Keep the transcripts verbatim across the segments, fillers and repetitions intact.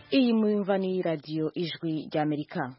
Iyi mwumva ni radio Ijwi ry'Amerika.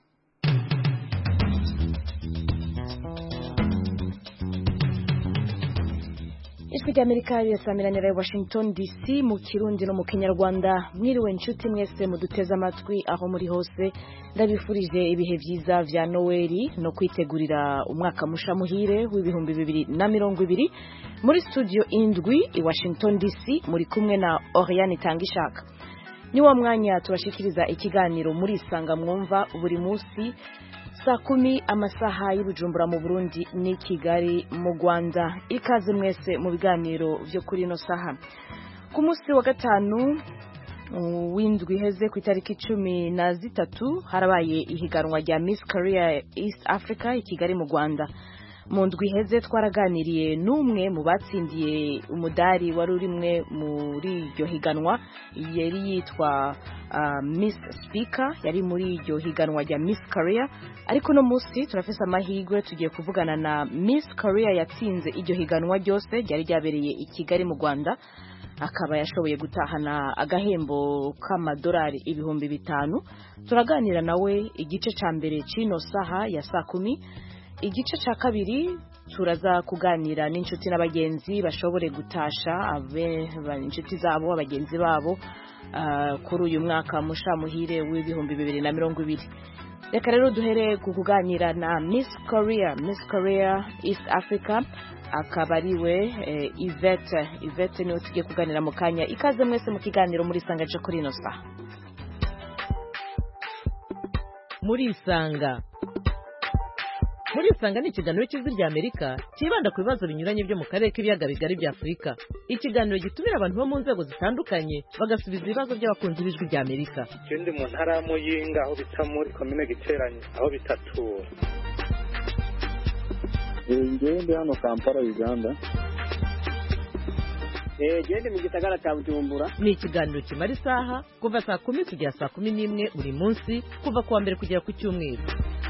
Ijwi ry'Amerika rirasamirana Washington D C mu Kirundi no mu Kinyarwanda. Mwiriwe nshuti mwese muduteze amatwi aho muri hose, ndabifurije ibihe vyiza vya Noeli no kwitegurira umwaka musha muhire w'ibihumbi bibiri na mirongo ibiri. Muri studio indwi i Washington D C muri kumwe na Oriane Tangishaka. Ni wa mwanya tubashikiriza ikiganiro muri Isanga mwumva buri munsi saa kumi amasaha y'Ibujumbura mu Burundi ni Kigali mu Rwanda. Ikaze mwese mu biganiro vyo kuri no saha. Ku munsi wa gatanu w'indwi heze ku itariki cumi na zitatu harabaye ihiganwa rya Miss Career East Africa i Kigali mu Rwanda. Mu ndwi heze twaraganiriye n'umwe mu batsindiye umudari wari urimwe muri iryo higanwa, yari yitwa uh, Miss Speaker, yari muri iryo higanwa rya Miss Career. Ariko no musi turafise amahirwe tugiye kuvugana na Miss Career yatsinze iryo higanwa ryose ryari ryabereye i Kigali mu Rwanda, akaba yashoboye gutahana agahembo k'amadolari ibihumbi bitanu. Turaganira nawe igice ca mbere c'ino saha ya saa kumi. Igice ca kabiri turaza kuganira n'inshuti n'abagenzi bashobore gutasha abe inshuti zabo abagenzi babo uh, kuri uyu mwaka musha muhire w'ibihumbi bibiri na mirongo ibiri. Reka rero duhere ku kuganira na Miss Career, Miss Career East Africa, akaba ariwe eh, Yvette. Yvette niwe tugiye kuganira mu kanya. Ikaze mwese mu kiganiro muri Isanga cyo kuri ino saha. Muri Isanga Muri Isanga ni ikiganiro cy'Ijwi ry'Amerika kibanda ku bibazo binyuranye byo mu karere k'ibiyaga bigari bya Afurika. Ikiganiro gitumira abantu bo mu nzego zitandukanye bagasubiza ibibazo by'abakunzi b'Ijwi ry'Amerika. Ikindi mu ntara ya Muyinga aho bita muri komine Giteranye aho bitatura. Ngewe ndi hano Kampala, Uganda. Eh, gende mu gisagara cya Bujumbura. Ni ikiganiro kimara isaha kuva saa kumi kugera saa kumi n'imwe buri munsi, kuva kuwa mbere kugera ku cyumweru.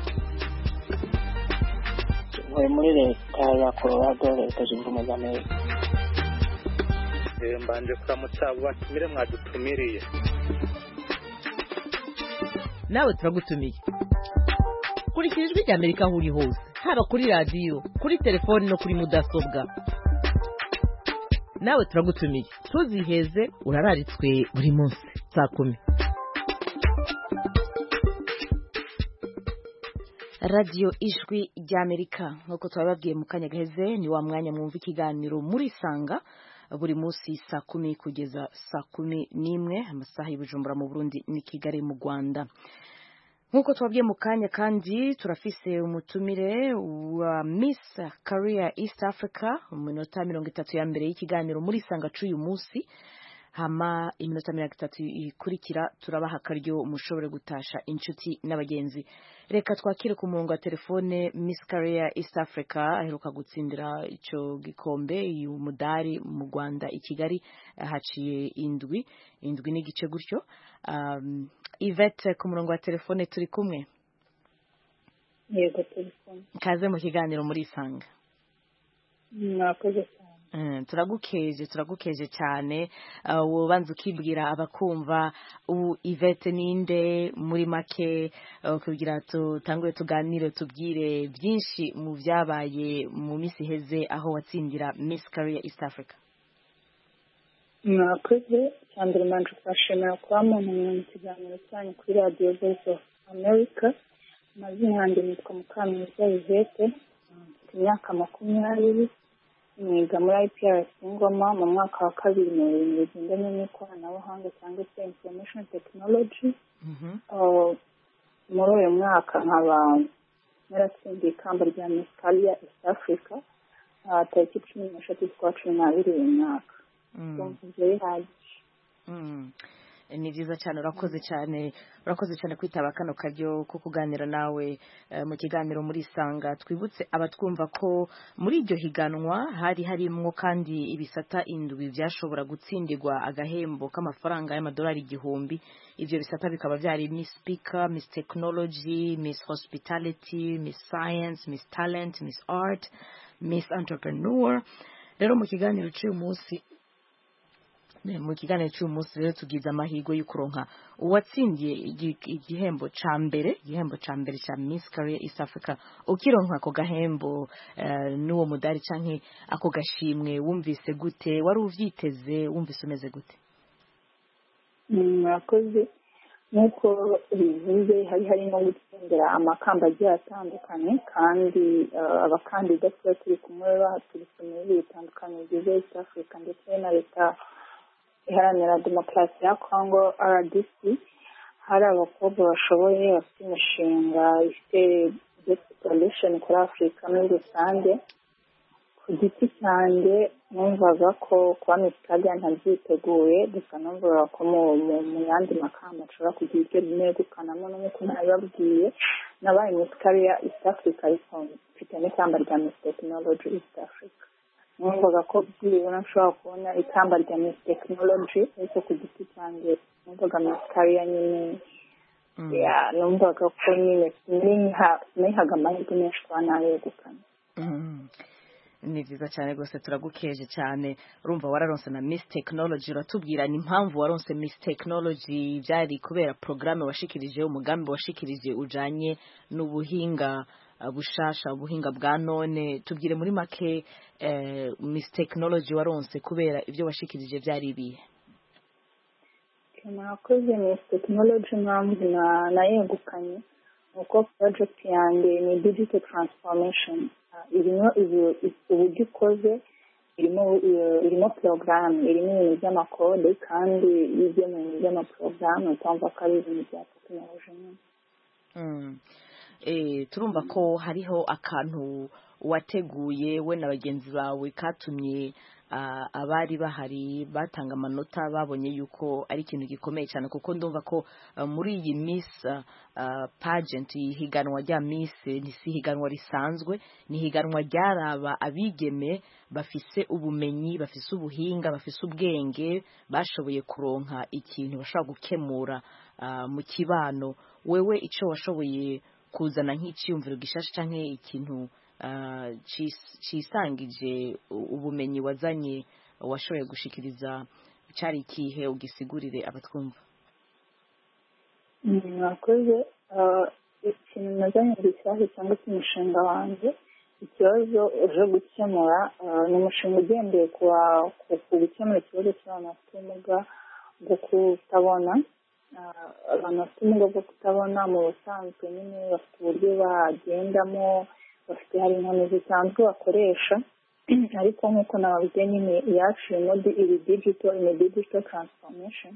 Muri leta ya Colorado, leta zunze ubumwe za Amerika. Eh, mbanje kuramutsa abo batumire mwadutumiriye. Nawe turagutumiye. Kurikira Ijwi ry'Amerika aho uri hose, haba kuri radio, kuri telefoni no kuri mudasobwa. Nawe turagutumiye. Tuziheze urararitswe buri munsi saa kumi. Radio Ijwi ry'Amerika, nk'uko twababwiye mu kanya gaheze, ni wa mwanya mwumva ikiganiro muri Isanga buri munsi saa kumi kugeza saa kumi n'imwe amasaha y'Ibujumbura mu Burundi ni Kigali mu Rwanda. Nk'uko twabwiye mu kanya kandi turafise umutumire wa Miss Career East Africa mu minota mirongo itatu ya mbere y'ikiganiro muri Isanga c'uyu munsi. Hama iminota mirongo itatu ikurikira turabaha akaryo mushobore gutasha inshuti n'abagenzi. Reka twakire ku murongo wa telefone Miss Career East Africa aheruka gutsindira ico gikombe uyu mudari mu Rwanda i Kigali haciye indwi indwi n'igice gutyo. Um, Yvette ku murongo wa telefone turi kumwe. Yego telefone. Kaze mu kiganiro muri Isanga. Mwakoze cyane. Mm, turagukeje turagukeje cyane. Uh, ubanza ukibwira abakumva u Yvette ninde muri make, uh, kugira tutangure tuganire tubwire byinshi mu byabaye mu misi heze aho watsindira Miss Career East Africa. Mwakoze cyane, manje kwashimira kwa muntu mu kiganiro cyanyu kuri Radio Voice of America. Mazina yanjye nitwa Mukamwiza Yvette, imyaka makumyabiri, niga muri I P R C Ngoma mu mwaka wa kabiri mu bintu bigendanye n'ikoranabuhanga cyangwa se information technology. Mhm. Uh, muri uyu mwaka nkaba naratsindiye ikamba rya Miss Career East Africa uh, tariki cumi n'eshatu z'ukwa cumi n'abiri uyu mwaka. Mm. Mm. Ni byiza cyane, urakoze cyane urakoze cyane kwitaba kano karyo ko kuganira nawe uh, mu kiganiro muri Isanga. Twibutse abatwumva ko muri iryo higanwa hari harimwo kandi ibisata indwi byashobora gutsindirwa agahembo k'amafaranga y'amadolari igihumbi. Ivyo bisata bikaba byari Miss Speaker, Miss Technology, Miss Hospitality, Miss Science, Miss Talent, Miss Art, Miss Entrepreneur. Rero mu kiganiro cy'uyu munsi mu kiganiro cy'uyu munsi rero tugize amahirwe yo kuronka uwatsindiye igihembo ca mbere igihembo ca mbere ca Miss Career East Africa. Ukironka ako gahembo uh, n'uwo mudari canke ako gashimwe wumvise gute? Wari uvyiteze? Wumvise umeze gute? murakoze nk'uko bivuze hari hari no gutsindira amakamba agiye atandukanye kandi abakandida tuba turi kumwe baturutse mu bihugu bitandukanye bigize East Africa ndetse na leta iharanira demokarasi ya Congo R D C. Hari abakobwa bashoboye bafite imishinga ifite solution kuri Afurika muri rusange. Ku giti cyanjye numvaga ko kuba Miss Career ntabyiteguye, gusa numvaga ko mu yandi makamba nshobora kugira ibyo negukanamo n'uko nabibabwiye. Nabaye Miss Career East Africa ariko mfite n'ikamba rya Miss Technology East Africa. Numvaga ko byibura nshobora kubona ikamba rya Miss Technology, ariko ku giti cyanjye numvaga Miss Career nyine ya numvaga ko nyine nihaga amahirwe menshi kuba nayegukana. Ni vyiza cyane rwose, turagukeje cyane. Urumva wararonse na Miss Technology, uratubwira ni impamvu waronse Miss Technology? Byari kubera programme washikirije, umugambi washikirije ujanye n'ubuhinga bushasha, ubuhinga bwa none? Tubwire muri make eh, Miss Technology waronse kubera ibyo washikirije byari bihe? Murakoze. Miss Technology mpamvu nayegukanye uko project yanjye ni digital transformation. Irimo uburyo ikoze, irimo irimo porogaramu, irimo ibintu by'amakode kandi y'ibyo mu bintu by'amaporogaramu utumva ko ari ibintu bya tekinoloji nyine. Turumva ko hariho akantu wateguye we na bagenzi bawe katumye abari bahari batanga amanota, babonye yuko ari ikintu gikomeye cyane, kuko ndumva ko muri iyi Miss pageant, higanwa rya Miss ni si higanwa risanzwe, ni higanwa ryaraba abigeme bafise ubumenyi, bafise ubuhinga, bafise ubwenge, bashoboye kuronka ikintu bashobora gukemura mu kibano. Wewe ico washoboye kuzana nk'iciyumviro gishasha canke ikintu cisangije ubumenyi wazanye washoboye gushikiriza cyari kihe? Ugisigurire abatwumva. Mwakoze. Ikintu nazanye gishyashya cyangwa se umushinga wanjye, ikibazo uje gukemura ni umushinga ugendeye ku gukemura ikibazo cy'abantu bafite ubumuga bwo kutabona. Abantu bafite ubumuga bwo kutabona mu busanzwe nyine bafite uburyo bagendamo, bafite hari inkoni zisanzwe bakoresha, ariko nk'uko nababwiye nyine iyacu muri iri digital ni digital transformation,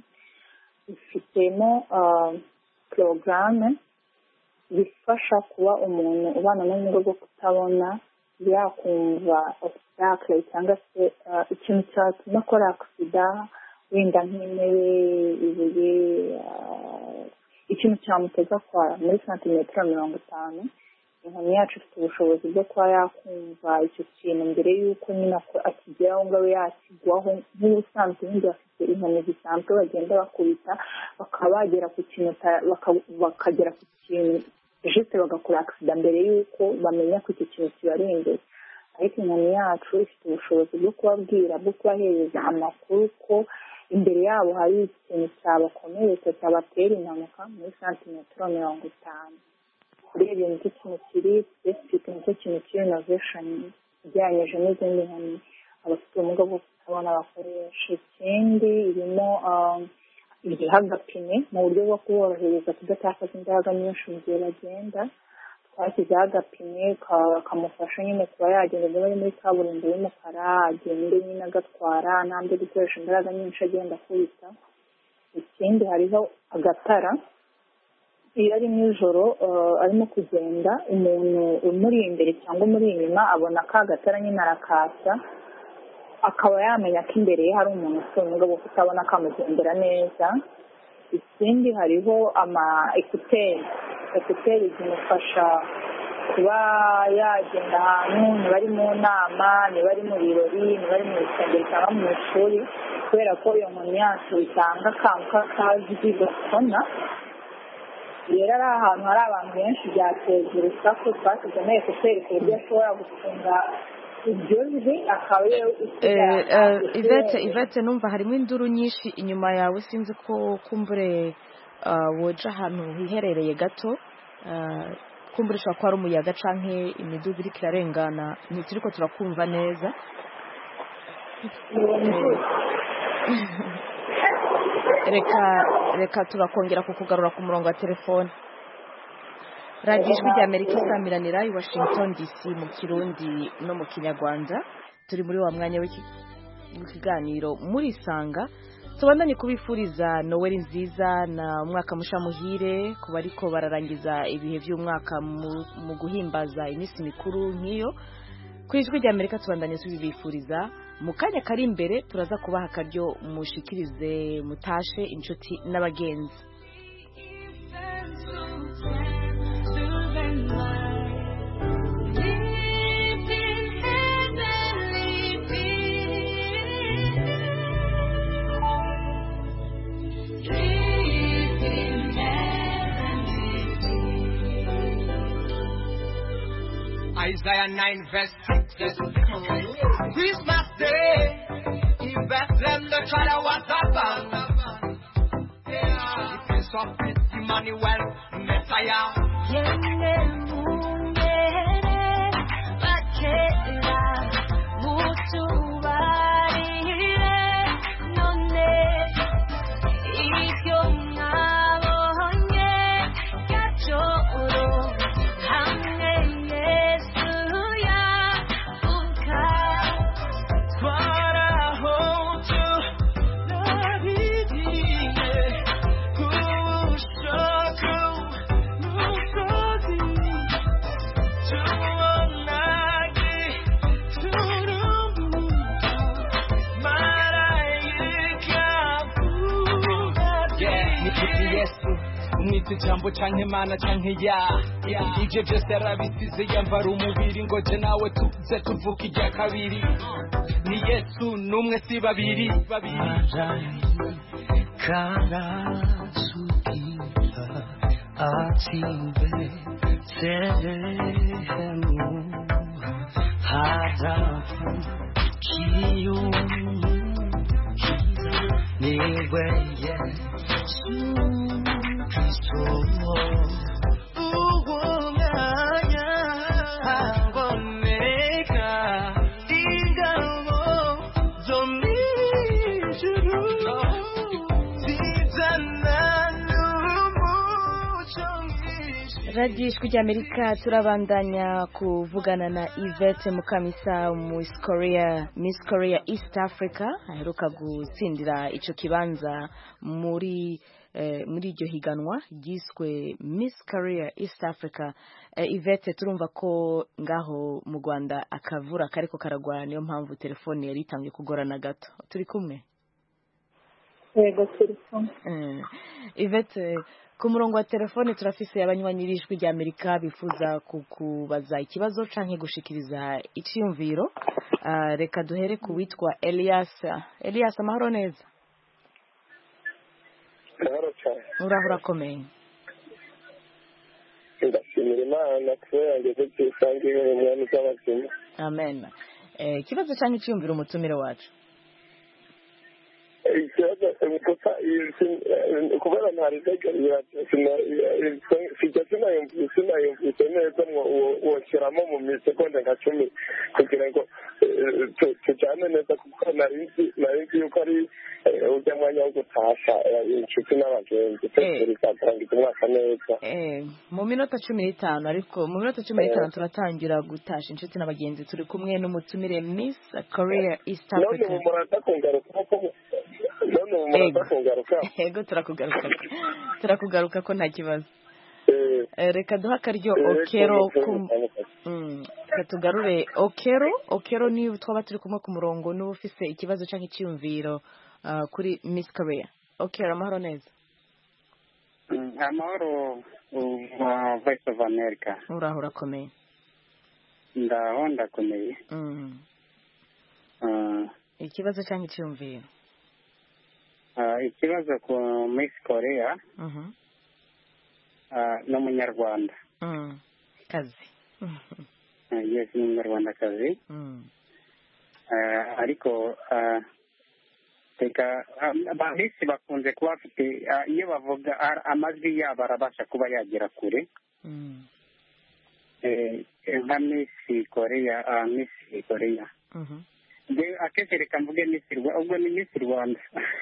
ifitemo porogaramu zifasha kuba umuntu ubana n'ubumuga bwo kutabona yakumva obstacle cyangwa se ikintu cyatuma akora agisida, wenda nk'intebe, ibuye, ikintu cyamuteza kwa muri santimetero mirongo itanu. Inkoni yacu ifite ubushobozi bwo kuba yakumva icyo kintu mbere y'uko nyine akigeraho ngo abe yakigwaho. Nk'ubusanzwe ubundi bafite inkoni zisanzwe bagenda bakubita, bakaba bagera ku kintu bakagera ku kintu jisite bagakora agisida mbere y'uko bamenya ko icyo kintu kibari imbere. Ariko inkoni yacu ifite ubushobozi bwo kubabwira, bwo kubahereza amakuru ko imbere yabo hari ikintu cyabakomeretsa, cyabatera impanuka muri santimetero mirongo itanu. Kuri ibyo nicyo kintu kiri specific, nicyo kintu kiri innovation ijyanyije n'izindi nkoni abafite ubumuga bwo kutabona bakoresha. Ikindi irimo iriho agapine mu buryo bwo kuborohereza kudatakaza imbaraga nyinshi mu gihe bagenda. Twashyizeho agapine kamufasha nyine kuba yagenda, niba ari muri kaburimbo y'umukara agende nyine agatwara ntabwo gukoresha imbaraga nyinshi agenda akubita. Ikindi hariho agatara, iyo ari nijoro arimo kugenda, umuntu umuri imbere cyangwa umuri inyuma abona ka gatara nyine arakasa, akaba yamenya ko imbere ye hari umuntu ufite ubumuga bwo kutabona akamugendera neza. Ikindi hariho ama ekuteri, ekuteri zimufasha kuba yagenda ahantu, niba ari mu nama, niba ari mu birori, niba ari mu rusengero cyangwa mu ishuri, kubera ko iyo nkoni yacu itanga akantu k'akajwi gakona. Rero ari ahantu hari abantu benshi byateza urusaku, twashizemo ekuteri ku buryo ashobora gufunga iryo jwi akaba ariyo ivete ivete numva harimo induru nyinshi inyuma yawe sinzi ko kumbure woja ahantu hiherereye gato kumbure ushobora kuba ari umuyaga canke imiduga iriko irarengana ntituriko turakumva neza. reka reka turakongera kukugarura ku murongo wa telefone. radiyo ijwi rya amerika isamiranira i washington dc mu kirundi no mu kinyarwanda. turi muri wa mwanya w'ikiganiro murisanga tubandanye kubifuriza noweli nziza na umwaka musha muhire ku bariko bararangiza ibihe by'umwaka mu guhimbaza iminsi mikuru nk'iyo. ku ijwi rya amerika tubandanye tubibifuriza. mu kanya kari imbere turaza kubaha akaryo mushikirize mutashe inshuti n'abagenzi. Isaiah nine verse six says, Christmas Day, in Bethlehem the child was born. Yeah, the Prince of Peace, Emmanuel, Messiah. Mwite jambo canke mana canke ya ivyo vyose arabisize yambara umubiri ngo je nawe tuze tuvuka irya kabiri. Ni Yesu numwe si babiri karasukira atibe serehemu hadafu kiyumu niwe Yesu radiyo ijwi rya amerika turabandanya kuvugana na Yvette Mukamisa, Miss Korea Miss Korea East Africa aheruka gutsindira ico kibanza muri eh, muri iryo higanwa ryiswe Miss Korea East Africa. eh, Yvette turumva ko ngaho mu Rwanda akavura kariko karagwa niyo mpamvu telefone yari itangiye kugorana gato. Turi kumwe? Yego turi kumwe. eh, Yvette ku murongo wa telefone turafise abanywanyi b'ijwi rya Amerika bifuza kukubaza ikibazo canke gushikiriza iciyumviro. Uh, reka duhere ku witwa Elias. Elias, amahoro neza? Amahoro cyane. Urahura komeye? Ndashimira Imana kubera ngeze kwisangira mu mwami w'abazima. Amen. Eh, ikibazo canke iciyumviro umutumire wacu? Ikibazo gusa kubera ntari tegereza sijya sinayumvise sinayumvise neza woshyiramo mu misegonda nka cumi kugira ngo tujyane neza kuko nari nzi yuko ari ujya mwanya wo gutasha inshuti n'abagenzi tuzatangiza umwaka neza. Mu minota cumi n'itanu ariko mu minota cumi n'itanu turatangira gutasha inshuti n'abagenzi. Turi kumwe n'umutumire Miss Korea East Africa. none muraza kungaruka ko Ego turakugaruka turakugaruka ko nta kibazo. Reka duha akaryo Okero tugarure Okero Okero ni twaba turi kumwe ku murongo n'ufise ikibazo canke iciyumviro kuri Miss Korea. Okero, amahoro neza? Amahoro wa Voice of America. Uraho urakomeye? Ndaho ndakomeye. Ikibazo canke iciyumviro? Uh, ikibazo ku Miss Korea uh-huh. uh, n'umunyarwanda mm. kazi yes ni umunyarwandakazi ariko reka abamisi bakunze kuba bafite iyo bavuga amajwi yabo arabasha kuba yagera kure nka misi koreya misi koreya akenshi reka mvuge misi rwanda ubwo ni misi rwanda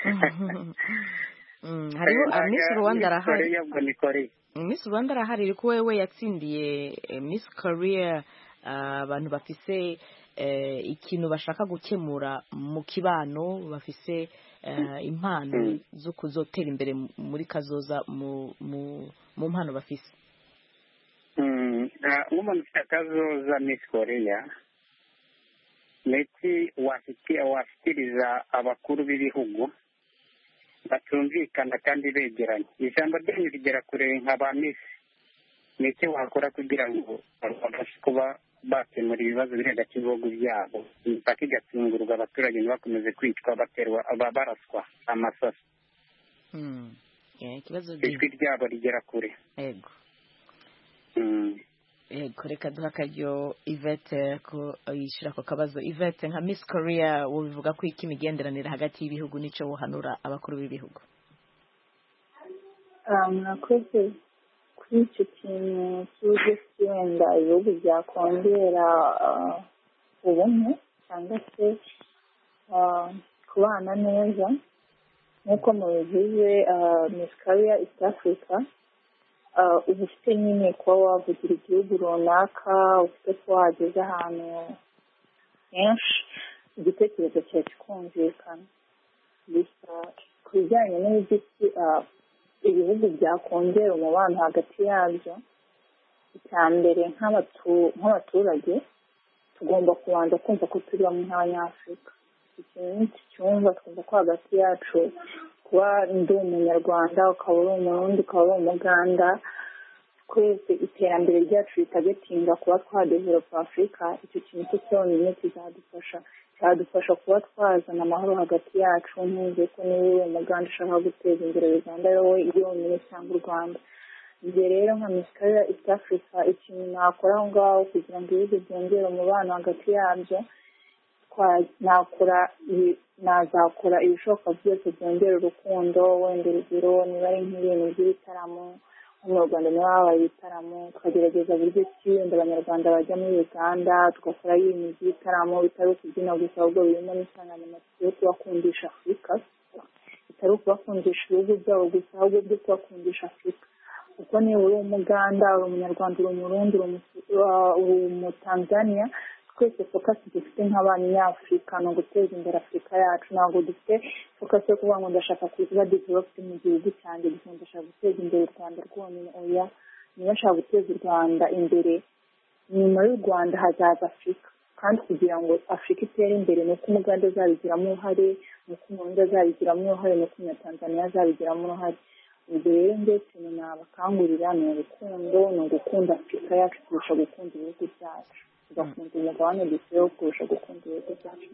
hariho misi rwanda arahari ubwo ni koreya misi rwanda arahari ariko wewe yatsindiye misi koreya abantu bafise ikintu bashaka gukemura mu kibano bafise impano zo kuzotera imbere muri kazoza mu mpano bafise nk'umuntu ufite akazoza misi koreya ndetse washyikiriza abakuru b'ibihugu batumvikana kandi begeranye ijambo ryanyu rigera kure nka ba misi ndetse wakora kugira ngo babashe kuba bakemura ibibazo biri hagati y'ibihugu byabo imipaka igatungurwa abaturage ntibakomeze kwicwa baterwa baraswa amasasu ijwi ryabo rigera kure yego yego reka duha akaryo Yvette ko yishyura ako kabazo Yvette nka Miss Korea ubivuga ko iki imigenderanire hagati y'ibihugu n'icyo wuhanura abakuru b'ibihugu murakoze kuri icyo kintu cy'uburyo wenda ibihugu byakongera ubumwe cyangwa se kubana neza nk'uko mubivuze Miss Korea East Africa uba ufite nyine kuba wavugira igihugu runaka ufite kuba wageze ahantu henshi igitekerezo cyawe kikumvikana gusa ku bijyanye n'uburyo ibihugu byakongera umubano hagati yabyo icya mbere nk'abaturage tugomba kubanza kumva ko turi bamwe nk'abanyafurika ikintu n'iki cyumva twumva ko hagati yacu kuba ndi umunyarwanda ukaba uri umurundi ukaba uri umuganda twese iterambere ryacu ritagatinda kuba twadevelopa afurika icyo kintu cyo cyonyine kizadufasha cyadufasha kuba twazana amahoro hagati yacu ntuze ko niba uri umuganda ushaka guteza imbere uganda wowe yonyine cyangwa u rwanda ibyo rero nka Miss Korea East Africa ikintu nakora aho ngaho kugira ngo ibihugu byongere umubano hagati yabyo nakora nazakora ibishoboka byose byongera urukundo wenda urugero niba ari nk'ibintu by'ibitaramo nko mu rwanda niba habaye ibitaramo tukagerageza buryo ki wenda abanyarwanda bajya muri uganda tugakora ibintu by'ibitaramo bitari ukubyina gusa ahubwo birimo n'insanganyamatsiko yo kubakundisha afurika bitari ukubakundisha ibihugu byabo gusa ahubwo byo kubakundisha afurika kuko niba uri umuganda uri umunyarwanda uri umurundi uri umutanzania twese fokasi dufite nk'abanyafurika ni uguteza imbere afurika yacu ntabwo dufite fokasi yo kuvuga ngo ndashaka kuba developed mu gihugu cyanjye gusa ndashaka guteza imbere u rwanda rwonyine oya niba nshaka guteza u rwanda imbere nyuma y'u rwanda hazaza afurika kandi kugira ngo afurika itere imbere ni uko umuganda azabigiramo uruhare ni uko umurundi azabigiramo uruhare ni uko umunyatanzaniya azabigiramo uruhare ubwo rero ndetse nabakangurira ni urukundo ni ugukunda afurika yacu kurusha gukunda ibihugu byacu tugakunda umugabane duseho kurusha gukunda ibihugu byacu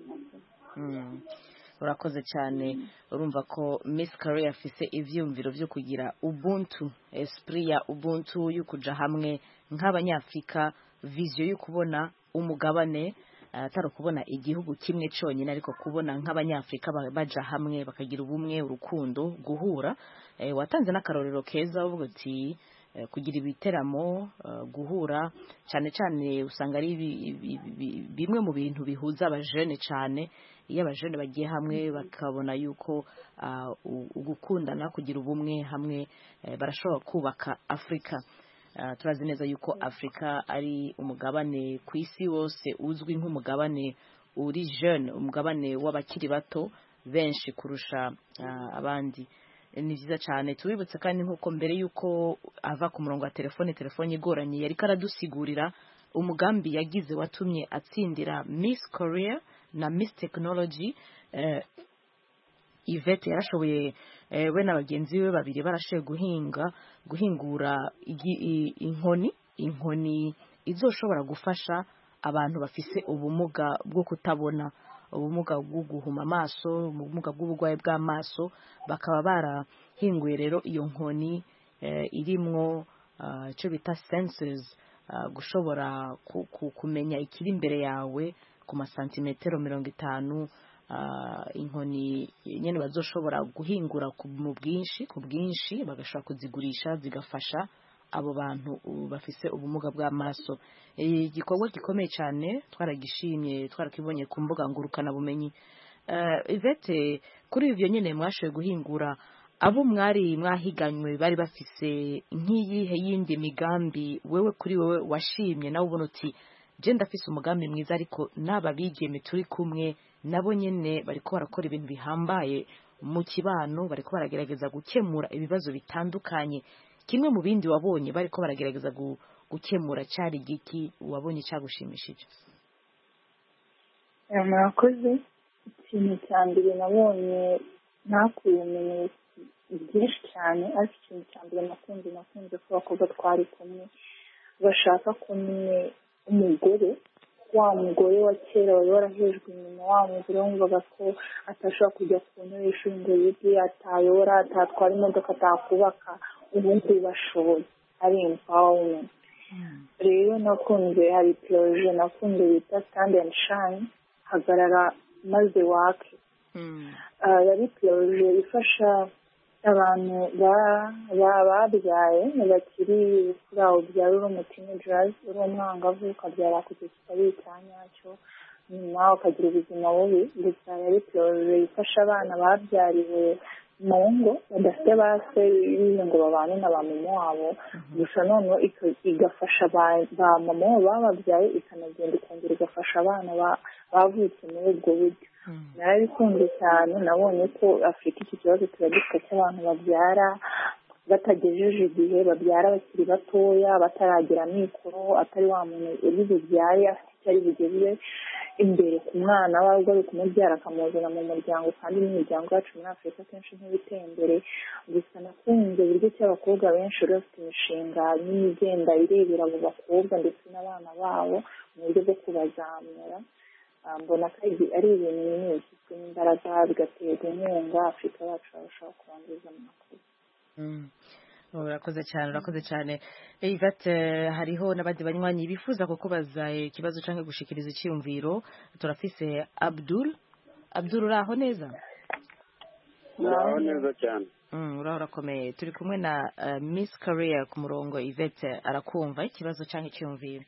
urakoze cyane urumva ko Miss Korea afise ivyumviro byo kugira ubuntu esprit ya ubuntu yo kuja hamwe nk'abanyafrika vision yo kubona umugabane atari kubona igihugu kimwe cyonyine ariko kubona nk'abanyafrika baja hamwe bakagira ubumwe urukundo guhura watanze n'akarorero keza uvuga ati kugira ibiteramo guhura cyane cyane usanga ari bimwe mu bintu bihuza abajene cyane iyo abajene bagiye hamwe bakabona yuko ugukundana kugira ubumwe hamwe barashobora kubaka Afrika. Turazi neza yuko Afrika ari umugabane ku isi wose uzwi nk'umugabane uri jeune umugabane w'abakiri bato benshi kurusha abandi. Ni byiza cyane tubibutse kandi nkuko mbere yuko ava ku murongo wa telefone telefone igoranye yari karadusigurira umugambi yagize watumye atsindira Miss Korea na Miss Technology. eh, Yvette yarashoboye eh, we n'abagenzi be babiri barashoboye guhinga guhingura inkoni inkoni izoshobora gufasha abantu bafise ubumuga bwo kutabona ubumuga bwo guhuma amaso ubumuga bw'uburwayi bw'amaso bakaba barahinguye rero iyo nkoni eh, irimwo icyo uh, bita sensors uh, gushobora ku, ku, kumenya ikiri imbere yawe ku masantimetero mirongo itanu uh, inkoni nyene bazoshobora guhingura mu bwinshi ku bwinshi bagashobora kuzigurisha zigafasha abo bantu bafise ubumuga bw'amaso. Igikorwa gikomeye cyane twaragishimye twarakibonye ku mbuga ngurukana bumenyi. Uh, Ivete, kuri ivyo nyene mwashoboye guhingura, abo mwari mwahiganywe bari bafise nk'iyihe yindi migambi wewe kuri wewe washimye nawe ubona uti je ndafise umugambi mwiza ariko naba bigeme turi kumwe nabo nyene bariko barakora ibintu bihambaye mu kibano, bariko baragerageza gukemura ibibazo bitandukanye. Kimwe mu bindi wabonye bariko baragerageza gukemura cyari giki wabonye cyagushimishije? Murakoze. Ikintu cya mbere nabonye nakuye ubumenyi byinshi cyane, ariko ikintu cya mbere nakunze nakunze ko abakobwa twari kumwe bashaka kumwe umugore, wa mugore wa kera wari warahejwe inyuma, wa mugore wumvaga ko atashobora kujya ku ntebe y'ishuri ngo yige, atayobora, atatwara imodoka, atakubaka, ubu ngubu bashoboye, ari empowerment. Rero nakunze hari poroje nakunze bita stand and shine, hagarara maze wake. Yari poroje ifasha abantu babyaye bakiri kuri aho byari uri umuteenagers, uri umwangavu ukabyara kugeza kitari icyanyacyo, nyuma ukagira ubuzima bubi. Gusa yari poroje ifasha abana babyariwe mu ngo badafite base bize ngo babane na ba mama wabo, gusa noneho igafasha ba mama wabo bababyaye, ikanagenda ikongera igafasha abana bavutse muri ubwo buryo. Narabikunze cyane, nabonye ko Afurika iki kibazo turagifite cy'abantu babyara batagejeje igihe, babyara bakiri batoya bataragira amikoro, atari wa muntu uri bubyaye afite icyo ari bugeze imbere ku mwana we, ahubwo ari kumubyara akamuzana mu muryango, kandi n'imiryango yacu muri Afurika kenshi ntibiteye imbere. Gusa nakunze uburyo ki abakobwa benshi bari bafite imishinga n'imigenda irebera abo bakobwa ndetse n'abana babo mu buryo bwo kubazamura. Mbona ko ari ibintu binini bishyizwe n'imbaraga bigaterwa inkunga, Afurika yacu yarushaho kurangiza mu makuru. Urakoze cyane, urakoze cyane. Ivete, hariho n'abandi banywanyi bifuza kukubaza ikibazo cyangwa gushikiriza icyumviro. Turafise Abdul. Abdul, uraho neza? Uraho neza cyane. Mm, uraho urakomeye. Turi kumwe na uh, Miss Career ku murongo. Ivete arakumva ikibazo cyangwa icyumviro.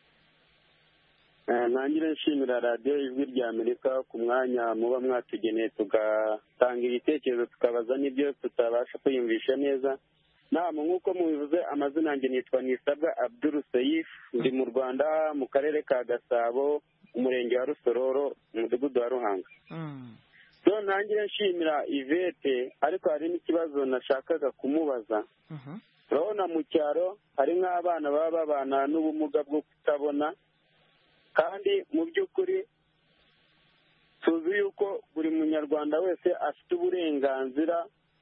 Ntangire nshimira radiyo ijwi rya Amerika ku mwanya muba mwatugeneye tugatanga ibitekerezo tukabaza n'ibyo tutabasha kwiyumvisha neza. Nama nk'uko mubivuze, amazina yanjye nitwa Nisabwa Abdul Saif, ndi mu Rwanda mu karere ka Gasabo, umurenge wa Rusororo, umudugudu wa Ruhanga. So ntangire nshimira Ivete, ariko hari n'ikibazo nashakaga kumubaza. Urabona mu cyaro hari nk'abana baba babana n'ubumuga bwo kutabona, kandi mu by'ukuri tuzi yuko buri munyarwanda wese afite uburenganzira.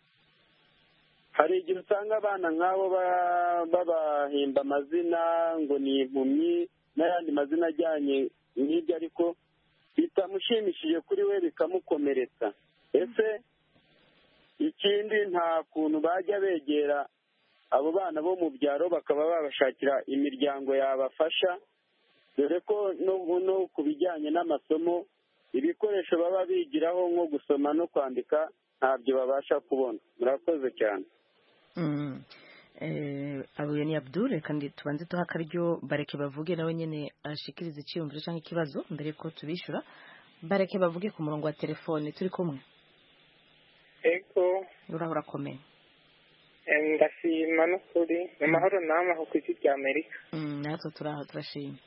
Hari igihe usanga abana nk'abo babahimba amazina ngo ni impumyi n'ayandi mazina ajyanye n'ibyo, ariko bitamushimishije kuri we bikamukomeretsa. Ese ikindi, nta kuntu bajya begera abo bana bo mu byaro bakaba babashakira imiryango yabafasha, dore ko no ku bijyanye n'amasomo ibikoresho baba bigiraho nko gusoma no kwandika ntabyo babasha kubona. Murakoze cyane. Abuye ni Abdul, kandi tubanze tuha akaryo Bareke bavuge nawe nyene ashikiriza icyumviro cyangwa ikibazo mbere ko tubishura. Bareke bavuge ku murongo wa telefone. Turi kumwe? Ego. Uraho urakomeye? Ndashima n'ukuri, amahoro namwe aho ku isi rya Amerika. Natwe turaho turashima.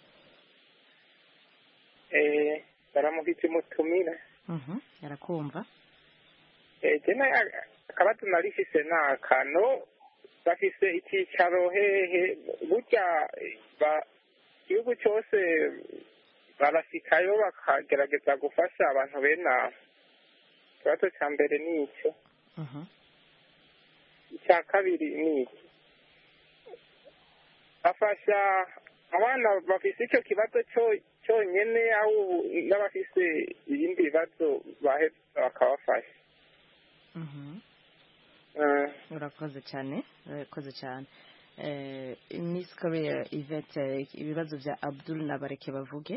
Eh, baramugitse mutumira. Mhm, arakumva. Eh, jena akabazo narifise nakano, bafise icyicaro hehe, burya ba igihugu cyose barasikayo bakagerageza gufasha abantu bena. Ikibazo cya mbere ni icyo. Mhm. Icya kabiri ni iki? Afasha abana bafise icyo kibazo cyo cyonyine aho n'abafise ibindi bibazo bahetse bakabafasha. Mhm. Urakoze cyane, urakoze cyane. Miss Career Yvette, ibibazo bya Abdul na Bareke bavuge.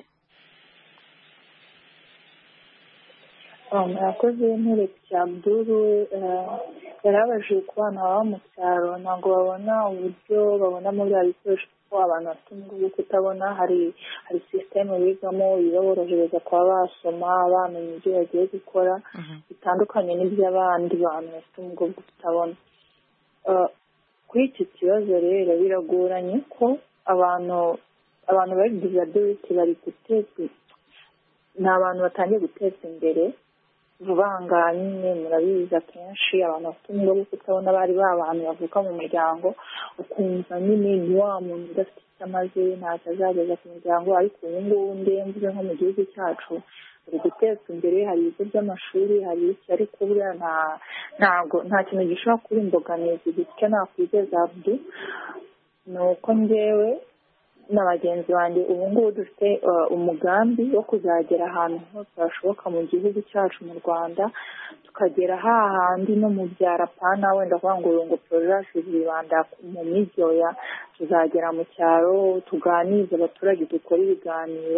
murakoze nteretse cya Abdul yarabajije ku bana baba mu cyaro ntabwo babona uburyo babona muri bya bikoresho ko abantu bafite ubumuga bwo kutabona hari hari sisiteme bigamo ibaborohereza kuba basoma bamenya ibyo bagiye gukora bitandukanye n'iby'abandi bantu bafite ubumuga bwo kutabona. Kuri iki kibazo rero biragoranye ko abantu abantu bari disability bari guteza ni abantu batangiye guteza imbere vuba ngaha nyine murabizi akenshi abantu bafite ubumuga bwo kutabona bari ba bantu bavuka mu muryango ukumva nyine ni wa muntu udafite icyo amaze ntacyo azageza ku muryango ariko ubu ngubu ndemvuze nko mu gihugu cyacu bari gutezwa imbere hari ibigo by'amashuri hari iki ariko buriya ntabwo nta kintu gishobora kuba imbogamizi bityo nakwizeza Abdu ni uko njyewe na bagenzi banjye ubu ngubu dufite umugambi wo kuzagera ahantu hose hashoboka mu gihugu cyacu mu Rwanda tukagera hahandi no mu byara pana wenda kuvuga ngo ngo porojegisi zibanda mu mijyi oya tuzagera mu cyaro tuganize abaturage dukora ibiganiro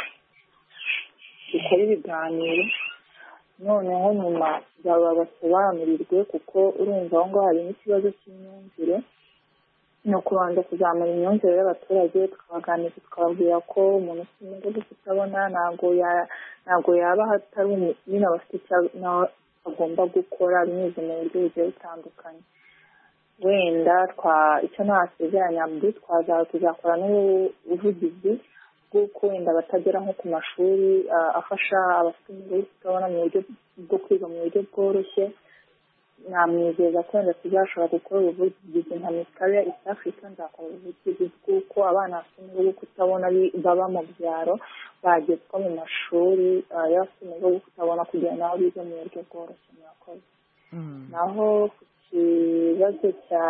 dukora ibiganiro noneho nyuma baba basobanurirwe kuko urumva aho ngaho hari n'ikibazo cy'imyumvire ni ukubanza kuzamura imyumvire y'abaturage tukabaganiriza tukababwira ko umuntu ufite ubumuga bwo kutabona ntabwo yaba hatari nyine abafite icyo agomba gukora binyuze mu buryo bugiye butandukanye wenda icyo ntasezeranya Abdu twazaba tuzakora n'ubuvugizi bw'uko wenda batagera nko ku mashuri afasha abafite ubumuga bwo kutabona mu buryo bwo kwiga mu buryo bworoshye namwizeza ko wenda tuzashobora gukora ubuvugizi nka Miss Career East Africa nzakora ubuvugizi bw'uko abana bafite ubumuga bwo kutabona baba mu byaro bagezwa mu mashuri y'abafite ubumuga bwo kutabona kugira nabo bize mu buryo bworoshye murakoze. Naho ku kibazo cya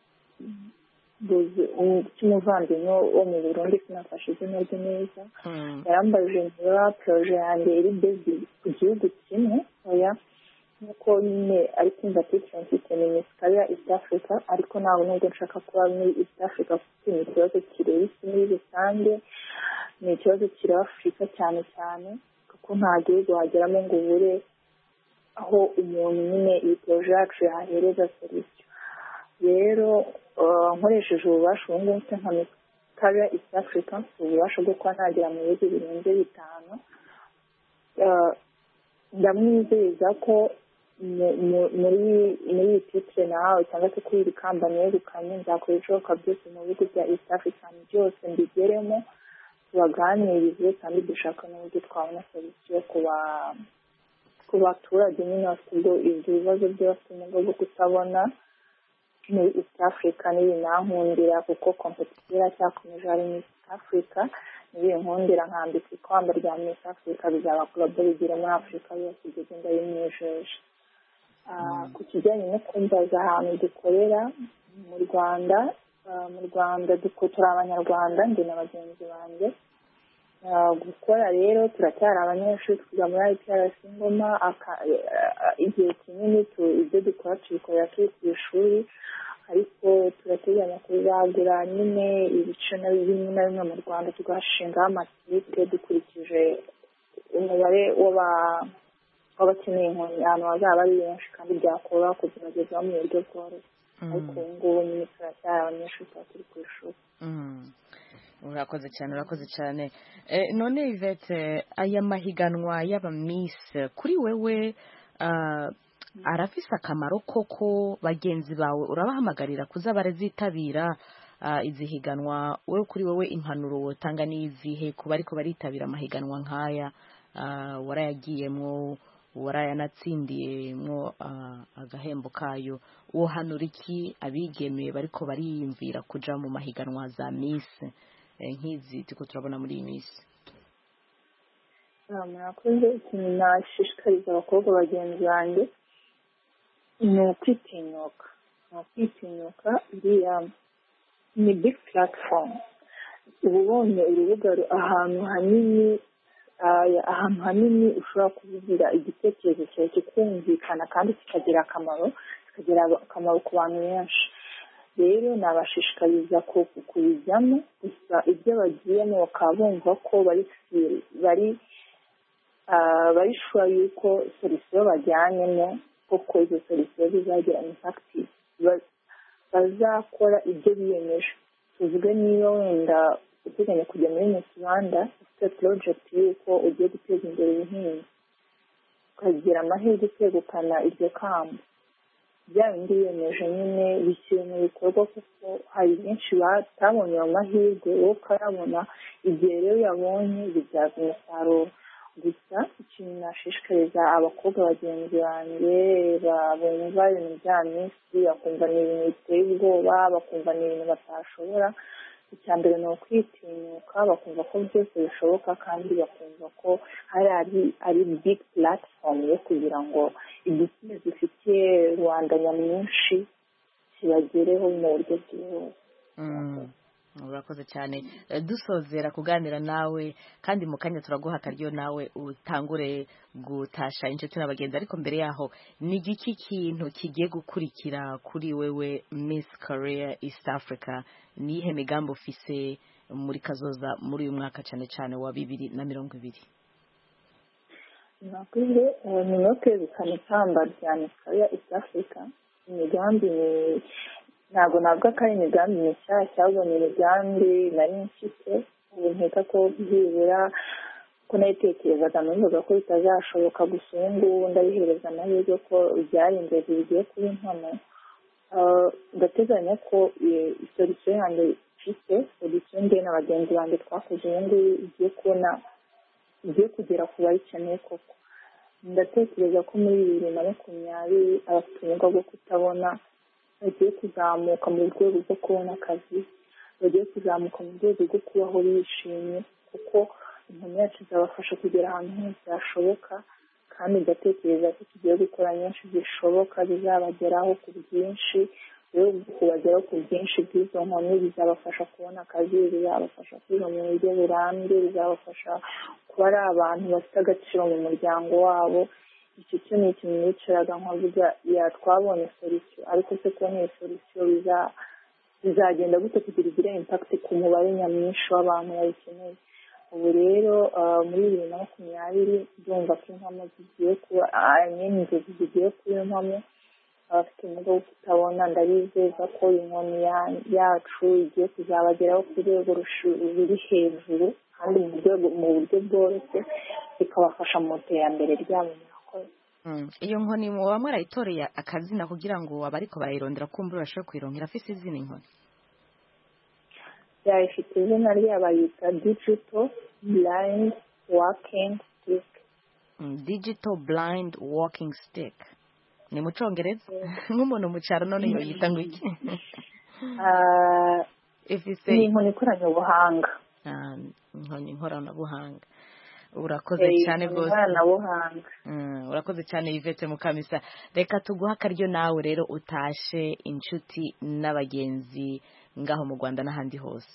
cy'umuvandimwe wo mu Burundi sinafashe izina rye neza yarambajije niba poroje yanjye iri bezi ku gihugu kimwe oya nk'uko nyine ari kumva teaching system Miss Career East Africa ariko ntabwo nubwo nshaka kuba muri East Africa kuko ni ikibazo kireba isi muri rusange ni ikibazo kireba Afurika cyane cyane kuko nta gihugu wageramo ngo ubure aho umuntu nyine iyi poroje yacu yahereza serivisi rero nkoresheje ububasha ubu ngubu mfite nka Miss Career East Africa ububasha bwo kuba nagera mu bihugu birenze bitanu ndamwizeza ko muri iyi titire nahawe cyangwa se kuri iri kamba negukanye nzakora ibishoboka byose mu bihugu bya East Africa byose mbigeremo tubaganirize kandi dushaka n'uburyo twabona serivisi ku baturage nyine bafite ibyo bibazo by'abafite ubumuga bwo kutabona muri East Africa n'ibinankundira kuko kompetisiyo iracyakomeje hari muri East Africa n'ibinkundira nkambika ikamba rya Miss Africa bizaba global bigire muri Afurika yose igeze ndabimwijeje. Ku kijyanye no kumbaza ahantu dukorera mu Rwanda mu Rwanda turi abanyarwanda njye na bagenzi banjye gukora rero turacyari abanyeshuri twiga muri I P R C Ngoma igihe kinini ibyo dukora tubikorera turi ku ishuri ariko turateganya kuzagura nyine ibice bimwe na bimwe mu Rwanda tugashingaho amasite dukurikije umubare w'abakeneye inkoni ahantu bazaba ari benshi kandi byakora kugerageza mu buryo bworoshye ariko ubu ngubu nyine turacyari abanyeshuri tuba turi ku ishuri. urakoze cyane urakoze cyane none Yvette aya mahiganwa y'aba Miss kuri wewe arafise akamaro koko bagenzi bawe urabahamagarira kuza barazitabira izi higanwa wowe kuri wowe impanuro wotanga n'izihe kuba ariko baritabira amahiganwa nk'aya warayagiyemwo warayanatsindiye agahembo kayo wohanura iki abigemeye bariko bariyumvira kuja mu mahiganwa za Miss nk'izi tuko turabona muri iyi Miss? murakoze ikintu nashishikariza abakobwa bagenzi banjye ni ukwitinyuka ni ukwitinyuka iriya ni big platform uba ubonye urubuga ahantu hanini ahantu hanini ushobora kuvugira igitekerezo cyawe kikumvikana kandi kikagira akamaro kikagira akamaro ku bantu benshi rero nabashishikariza ko kubijyamo gusa ibyo bagiyemo bakaba bumva ko bari bari bari shuwa yuko solisiyo bajyanyemo koko izo solisiyo zizagira impakiti bazakora ibyo biyemeje. tuvuge niba wenda uteganya kujya muri Miss Rwanda ufite porojegiti y'uko ugiye guteza imbere ubuhinzi ukagira amahirwe yo kwegukana iryo kamba, bya bindi biyemeje nyine bishyira mu bikorwa kuko hari benshi batabonye ayo mahirwe wowe ukayabona, igihe rero yabonye bibyaza umusaruro. gusa ikintu nashishikariza abakobwa bagenzi banjye bumva ibintu bya minsi bakumva ni ibintu biteye ubwoba, bakumva ni ibintu batashobora, icya mbere ni ukwitinyuka bakumva ko byose bishoboka kandi bakumva ko hari ari ari big platform yo kugira ngo igisubizo gifitiye rubanda nyamwinshi kibagereho mu buryo bwihuse. urakoze cyane. dusozera kuganira nawe kandi mu kanya turaguha akaryo nawe utangure gutasha inshuti n'abagenzi, ariko mbere yaho ni iki kintu kigiye gukurikira kuri wewe Miss Career East Africa? ni ihe migambi ufise muri kazoza muri uyu mwaka cyane cyane wa bibiri na mirongo ibiri? nakuze ni no kwegukana ikamba rya Miss Career East Africa. imigambi ni ntabwo navuga ko ari imigambi mishyashya, ahubwo ni imigambi nari mfite ubu nkeka ko byibura ko nayitekerezaga numvaga ko bitazashoboka, gusa ubu ngubu ndabihereza amahirwe ko byari inzozi bigiye kuba impamo. ndateganya ko solisiyo yanjye mfite solisiyo njye na bagenzi banjye twakoze ubu ngubu igiye kubona igiye kugera ku bayikeneye koko. ndatekereza ko muri bibiri na makumyabiri abafite ubumuga bwo kutabona bagiye kuzamuka mu rwego rwo kubona akazi, bagiye kuzamuka mu rwego rwo kubaho bishimye, kuko impano yacu izabafasha kugera ahantu hose hashoboka, kandi ndatekereza ko tugiye gukora nyinshi zishoboka bizabageraho ku bwinshi. rero kubageraho ku bwinshi bw'izo nkoni bizabafasha kubona akazi, bizabafasha kwiga mu buryo burambye, bizabafasha kuba ari abantu bafite agaciro mu muryango wabo. icyo cyo ni ikintu yicaraga nkavuga ya twabonye solisiyo, ariko se kubona iyo solisiyo bizagenda gute kugira igire impakiti ku mubare nyamwinshi w'abantu bayikeneye. ubu rero muri bibiri na makumyabiri ndumva ko impamo zigiye kuba nyine inzozi zigiye kuba impamo. abafite ubumuga bwo kutabona ndabizeza ko inkoni yacu igiye kuzabageraho ku rwego ruri hejuru kandi mu buryo bworoshye, bikabafasha mu iterambere ryabo. iyo nkoni muba mwarayitoreye akazina kugira ngo abariko barayirondera kumbura bashobore kuyironkera? afise izina inkoni? ifite izina ryayo bayita digital blind walking stick. digital blind walking stick ni mu Congereza? nk'umuntu mu cyaro none iyo yita ngo iki? ifise ni inkoni ikoranabuhanga. inkoni ikoranabuhanga. urakoze cyane rwose. urakoze cyane Yvette Mukamisa. reka tuguha akaryo nawe rero utashe inshuti n'abagenzi ngaho mu Rwanda n'ahandi hose.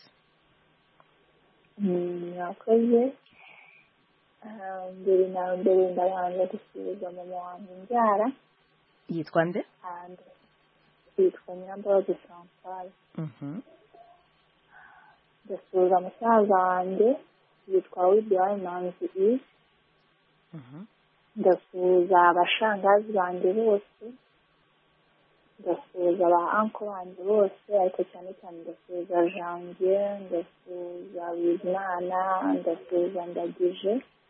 murakoze. mbere na mbere ndabanza gusubiza mama wanjye mbyara. yitwa nde? yitwa Nyambabazi Chantal. ndasubiza musaza wanjye yitwa Widiane Manzi Isi. ndasuhuza abashangazi banjye bose, ndasuhuza aba anko banjye bose, ariko cyane cyane ndasuhuza Janvier, ndasuhuza Bizimana, ndasuhuza Ndagije,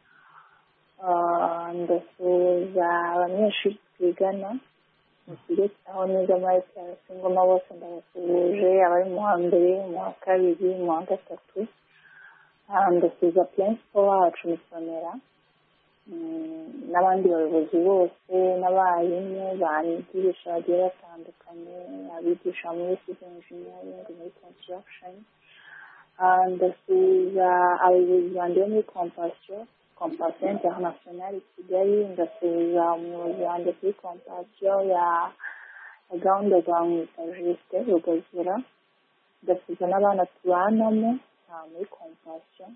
ndasuhuza abanyeshuri twigana mu kigo aho niga muri P R C Ngoma, bose ndabasuhuje, abari mu wa mbere, mu wa kabiri, mu wa gatatu. ndasuhuza principal wacu Musonera n'abandi bayobozi bose n'abarimu banyigisha bagiye batandukanye, abigisha muri civil engineering, muri construction. ndasuhuza abayobozi banjye bo muri compassion compassion international i Kigali. ndasuhuza umuyobozi wanjye kuri compassion ya gahunda za Jusite Rugazura. ndasuhuza n'abana tubanamo muri compassion.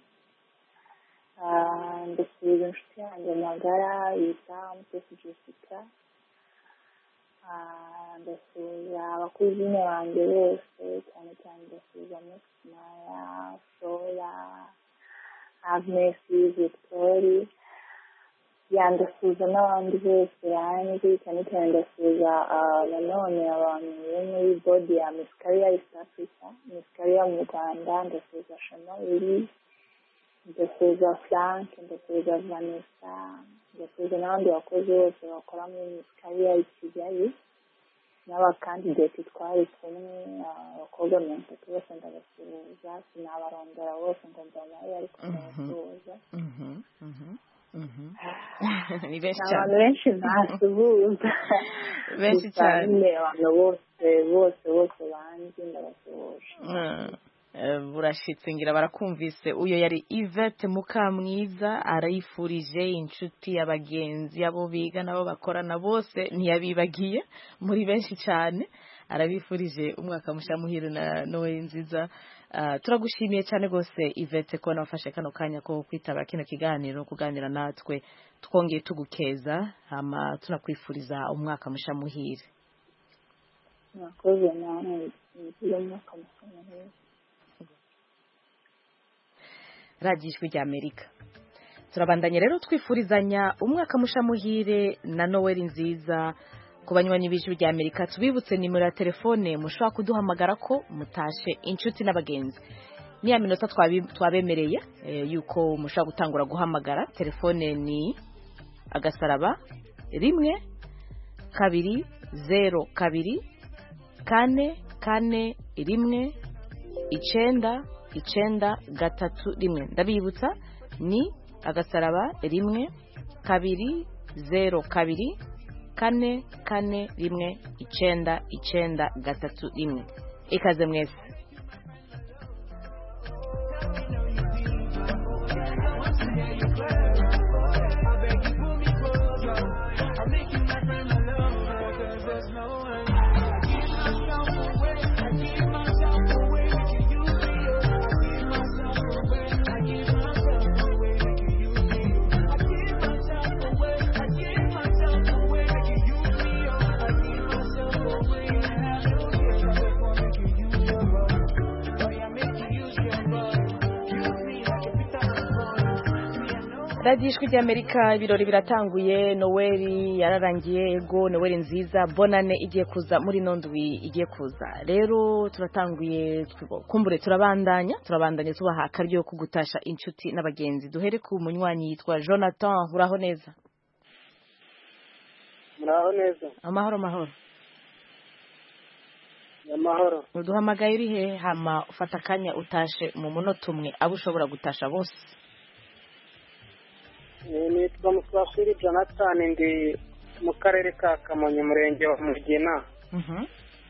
ndasubiza inshuti yanjye magara yita Mutesi Jessica. ndasuhuza abakuzine banjye bose cyane cyane ndasuhuza Maya, Soya, Agnes, Victoria, yandasuhuza n'abandi bose yanjye cyane cyane ndasuhuza nanone abantu bo muri bodi ya Miss Career East Africa, Miss Career mu Rwanda, ndasuhuza Shamaweli, ndasuhuza Frank, ndasuhuza Vanessa, ndasuhuza n'abandi bakozi bose bakora muri Miss Career i Kigali n'abakandidati twari kumwe abakobwa mirongo itatu bose ndabasuhuza, sinabarondora bose ngo mbamaye ariko ndabasuhuza. Ni benshi cyane, abantu benshi ntasuhuza benshi cyane, abantu bose bose bose banjye ndabasuhuza. Burashitse ngira barakumvise. Uyo yari Yvette Mukamwiza, arayifurije inshuti abagenzi abo biga nabo bakorana bose ntiyabibagiye muri benshi cyane, arabifurije umwaka mushamuhire na Noel nziza. Uh, turagushimiye cyane gose Yvette ko nafashe kano kanya ko kwitaba kino kiganiro kuganira natwe, twongeye tugukeza hama tunakwifuriza umwaka mushamuhire. Nakoze nawe umwaka mushamuhire. Radio Ijwi rya Amerika. Turabandanye rero twifurizanya umwaka mushamuhire na Noel nziza. Ku banywanyi b'Ijwi rya Amerika tubibutse nimero ya telefone mushobora kuduhamagara ko mutashe inshuti n'abagenzi. Ni ya minota twabemereye e, yuko mushobora gutangura guhamagara. Telefone ni agasaraba rimwe kabiri zero kabiri kane kane rimwe icenda icenda gatatu rimwe. Ndabibutsa ni agasaraba rimwe kabiri zero kabiri kane kane rimwe icenda icenda gatatu rimwe. Ikaze mwese. Radio Ijwi rya Amerika, ibirori biratanguye. Noel yararangiye, ego Noel nziza, bonane igiye kuza muri nondwi igiye kuza. Rero turatanguye, kumbure turabandanya turabandanye tubaha akaryo ko gutasha inshuti n'abagenzi. Duhere ku munywanyi yitwa Jonathan. Uraho neza? Muraho neza. Amahoro mahoro. Amahoro. Uduhamagaye uri he hama ufata kanya utashe mu munota umwe abo ushobora gutasha bose? Nitwa Musafiri Jonathan, ndi mu karere ka Kamonyi, umurenge wa Mugina. Mhm.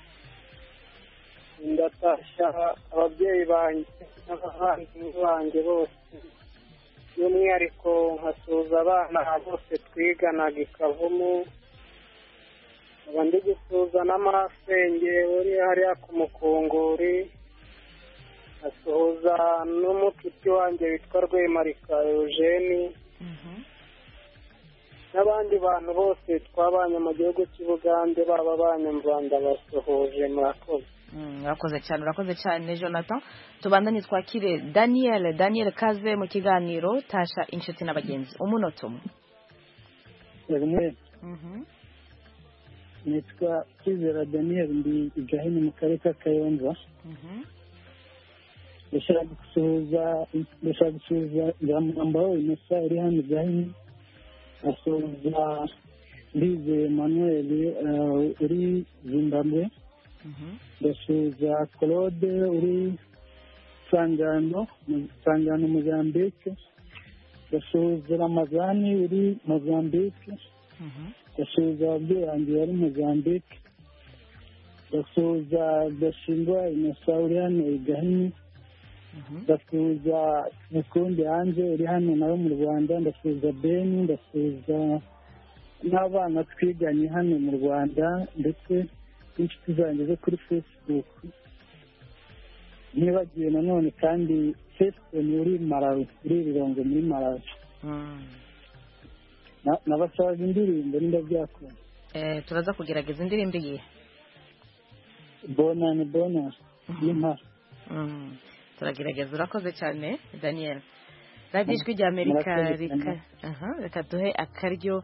Ndatasha ababyeyi banjye n'abavandimwe banjye bose, by'umwihariko nkasuhuza abana bose twiganaga i Kavumu. Aba ndi gusuhuza n'amasenge uri hariya ku Mukunguri, nkasuhuza n'umucuti wanjye witwa Rwemarika Eugene, n'abandi bantu bose twabanye mu gihugu cy'Ubugande baba abanyarwanda basuhuje. Murakoze. Murakoze cyane, urakoze cyane Jonathan. Tubandanye twakire Daniel. Daniel, kaze mu kiganiro tasha inshuti n'abagenzi, umunota umwe. Rimwe. Mhm. Nitwa Kizera Daniel, ndi igahini mu karere ka Kayonza. Mhm. Ndashaka gusuhuza ndashaka gusuhuza Nyamwambaro Innocent uri hano igahini. Asuhuza Lize Emmanuel uri Zimbabwe. Ndasuhuza Claude uri Sangano Sangano Mozambique. Ndasuhuza Ramazani uri Mozambique. Ndasuhuza ababyeyi banjye bari Mozambique. Ndasuhuza Gashingwa Innocent uri hano igahini. Ndasuhuza Mukundi hanze uri hano nawe mu Rwanda. Ndasuhuza Beni, ndasuhuza n'abana twiganye hano mu Rwanda ndetse n'inshuti zanjye zo kuri Facebook. Nibagiwe nanone kandi Feston uri Malawi, uri Birongo muri Malawi. Nabasaza indirimbo n'indabyakora. eh turaza kugerageza indirimbo igihe bona ni bona y'intara mm turagerageza urakoze cyane Daniel Radio Ijwi ry'Amerika reka aha reka duhe akaryo